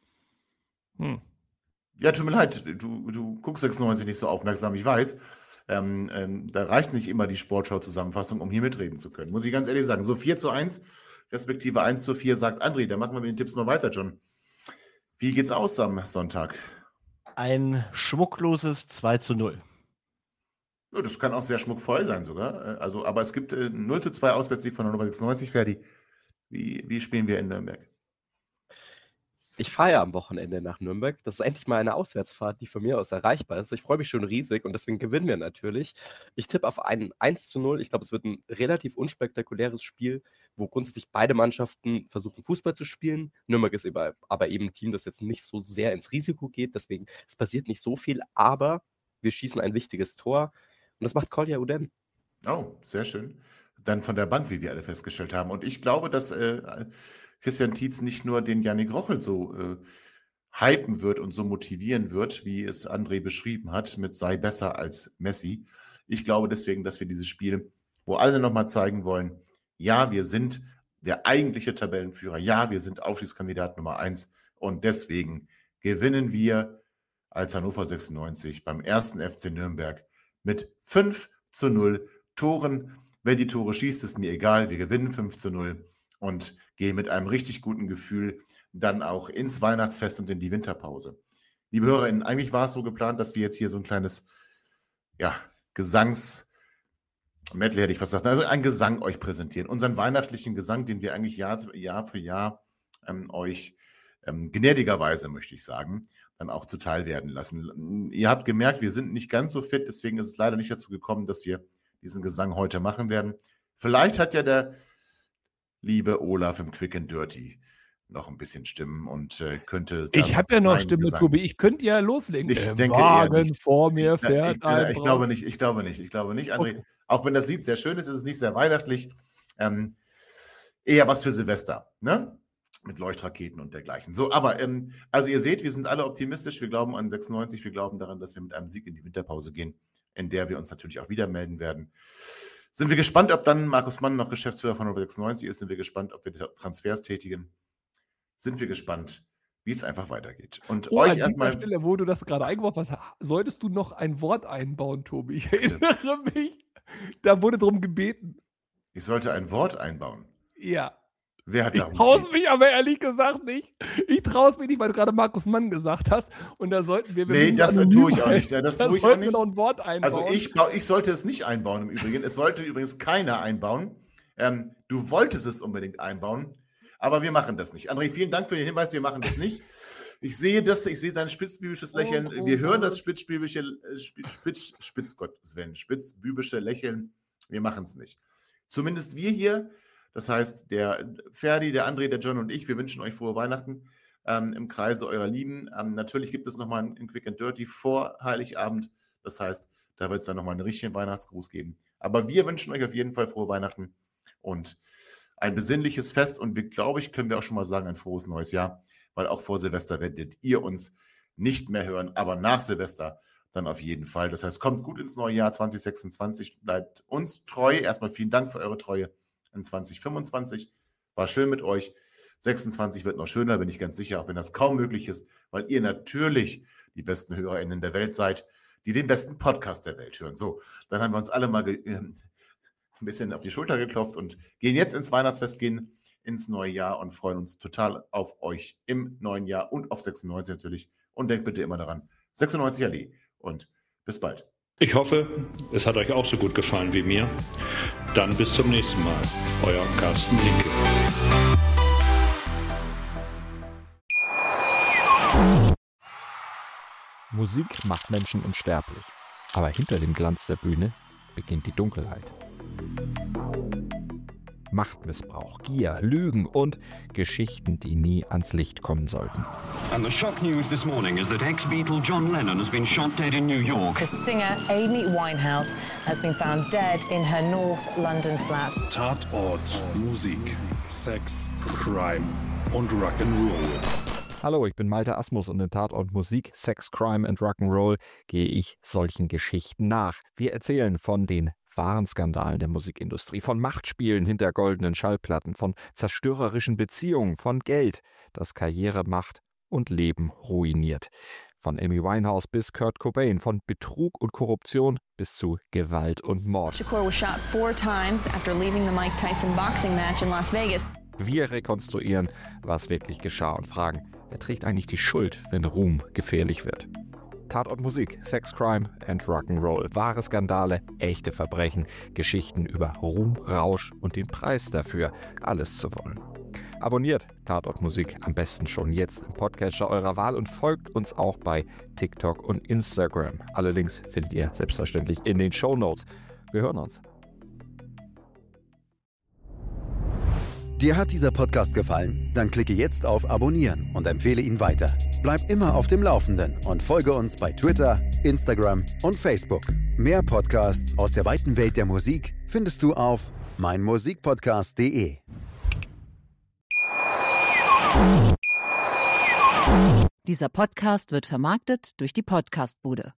Ja, tut mir leid, du guckst 96 nicht so aufmerksam, ich weiß. Da reicht nicht immer die Sportschau-Zusammenfassung, um hier mitreden zu können. Muss ich ganz ehrlich sagen. So 4:1, respektive 1:4, sagt André. Da machen wir mit den Tipps mal weiter, John. Wie geht's aus am Sonntag? Ein schmuckloses 2:0. Ja, das kann auch sehr schmuckvoll sein sogar. Also, aber es gibt 0:2 Auswärtssieg von Hannover 96, Ferdi. Wie spielen wir in Nürnberg? Ich fahre ja am Wochenende nach Nürnberg. Das ist endlich mal eine Auswärtsfahrt, die von mir aus erreichbar ist. Ich freue mich schon riesig und deswegen gewinnen wir natürlich. Ich tippe auf ein 1:0. Ich glaube, es wird ein relativ unspektakuläres Spiel, wo grundsätzlich beide Mannschaften versuchen, Fußball zu spielen. Nürnberg ist aber eben ein Team, das jetzt nicht so sehr ins Risiko geht. Deswegen, es passiert nicht so viel, aber wir schießen ein wichtiges Tor. Und das macht Kolja Uden. Oh, sehr schön. Dann von der Bank, wie wir alle festgestellt haben. Und ich glaube, dass Christian Tietz nicht nur den Yannick Rochel so hypen wird und so motivieren wird, wie es André beschrieben hat, mit sei besser als Messi. Ich glaube deswegen, dass wir dieses Spiel, wo alle nochmal zeigen wollen, ja, wir sind der eigentliche Tabellenführer, ja, wir sind Aufstiegskandidat Nummer 1 und deswegen gewinnen wir als Hannover 96 beim 1. FC Nürnberg mit 5:0 Toren. Wer die Tore schießt, ist mir egal. Wir gewinnen 5:0 und gehen mit einem richtig guten Gefühl dann auch ins Weihnachtsfest und in die Winterpause. Liebe HörerInnen, eigentlich war es so geplant, dass wir jetzt hier so ein kleines Gesangs-Medley, hätte ich fast gesagt, also ein Gesang euch präsentieren. Unseren weihnachtlichen Gesang, den wir eigentlich Jahr für Jahr euch gnädigerweise, möchte ich sagen, dann auch zuteil werden lassen. Ihr habt gemerkt, wir sind nicht ganz so fit, deswegen ist es leider nicht dazu gekommen, dass wir diesen Gesang heute machen werden. Vielleicht hat ja der liebe Olaf im Quick and Dirty noch ein bisschen Stimmen und könnte... Ich habe ja noch Stimme, Gesang. Tobi. Ich könnte ja loslegen. Ich Im denke Wagen eher nicht. vor mir fährt ein Ich glaube nicht, André. Okay. Auch wenn das Lied sehr schön ist, ist es nicht sehr weihnachtlich. Eher was für Silvester, ne? Mit Leuchtraketen und dergleichen. So, aber also ihr seht, wir sind alle optimistisch. Wir glauben an 96. Wir glauben daran, dass wir mit einem Sieg in die Winterpause gehen, in der wir uns natürlich auch wieder melden werden. Sind wir gespannt, ob dann Markus Mann noch Geschäftsführer von Hannover 96 ist? Sind wir gespannt, ob wir Transfers tätigen? Sind wir gespannt, wie es einfach weitergeht? Und An euch dieser erstmal... Stelle, wo du das gerade eingeworfen hast, solltest du noch ein Wort einbauen, Tobi. Ich erinnere mich, da wurde drum gebeten. Ich sollte ein Wort einbauen. Ja. Wer hat Ich darum traue es gebeten? mich aber ehrlich gesagt nicht. Ich traue es mich nicht, weil du gerade Markus Mann gesagt hast. Und da sollten wir... Nee, das tue ich auch nicht. Das tue ich auch sollten wir nicht. noch ein Wort einbauen. Also ich sollte es nicht einbauen im Übrigen. Es sollte übrigens keiner einbauen. Du wolltest es unbedingt einbauen, aber wir machen das nicht. André, vielen Dank für den Hinweis, wir machen das nicht. Ich sehe dein spitzbübisches Lächeln. Wir hören das spitzbübische Lächeln. Wir machen es nicht. Zumindest wir hier, das heißt der Ferdi, der André, der John und ich, wir wünschen euch frohe Weihnachten im Kreise eurer Lieben. Natürlich gibt es nochmal ein Quick and Dirty vor Heiligabend. Das heißt, da wird es dann nochmal einen richtigen Weihnachtsgruß geben. Aber wir wünschen euch auf jeden Fall frohe Weihnachten und ein besinnliches Fest. Und wir, glaube ich, können wir auch schon mal sagen, ein frohes neues Jahr. Weil auch vor Silvester werdet ihr uns nicht mehr hören. Aber nach Silvester dann auf jeden Fall. Das heißt, kommt gut ins neue Jahr 2026. Bleibt uns treu. Erstmal vielen Dank für eure Treue in 2025. War schön mit euch. 26 wird noch schöner, bin ich ganz sicher, auch wenn das kaum möglich ist, weil ihr natürlich die besten HörerInnen der Welt seid, die den besten Podcast der Welt hören. So, dann haben wir uns alle mal ein bisschen auf die Schulter geklopft und gehen jetzt ins Weihnachtsfest, gehen ins neue Jahr und freuen uns total auf euch im neuen Jahr und auf 96 natürlich. Und denkt bitte immer daran, 96 Allee und bis bald. Ich hoffe, es hat euch auch so gut gefallen wie mir. Dann bis zum nächsten Mal. Euer Carsten Linke. Musik macht Menschen unsterblich. Aber hinter dem Glanz der Bühne beginnt die Dunkelheit. Machtmissbrauch, Gier, Lügen und Geschichten, die nie ans Licht kommen sollten. And the shock news this morning is that ex-Beatle John Lennon has been shot dead in New York. The singer Amy Winehouse has been found dead in her North London flat. Tatort, Musik, Sex, Crime und Rock'n'Roll. Hallo, ich bin Malte Asmus und in Tatort Musik, Sex, Crime and Rock'n'Roll gehe ich solchen Geschichten nach. Wir erzählen von den wahren Skandalen der Musikindustrie, von Machtspielen hinter goldenen Schallplatten, von zerstörerischen Beziehungen, von Geld, das Karriere, Macht und Leben ruiniert. Von Amy Winehouse bis Kurt Cobain, von Betrug und Korruption bis zu Gewalt und Mord. Shakur was shot 4 times after leaving the Mike Tyson boxing match in Las Vegas. Wir rekonstruieren, was wirklich geschah und fragen, wer trägt eigentlich die Schuld, wenn Ruhm gefährlich wird? Tatort Musik, Sex, Crime and Rock'n'Roll. Wahre Skandale, echte Verbrechen, Geschichten über Ruhm, Rausch und den Preis dafür, alles zu wollen. Abonniert Tatort Musik am besten schon jetzt im Podcatcher eurer Wahl und folgt uns auch bei TikTok und Instagram. Alle Links findet ihr selbstverständlich in den Shownotes. Wir hören uns. Dir hat dieser Podcast gefallen? Dann klicke jetzt auf Abonnieren und empfehle ihn weiter. Bleib immer auf dem Laufenden und folge uns bei Twitter, Instagram und Facebook. Mehr Podcasts aus der weiten Welt der Musik findest du auf meinmusikpodcast.de. Dieser Podcast wird vermarktet durch die Podcastbude.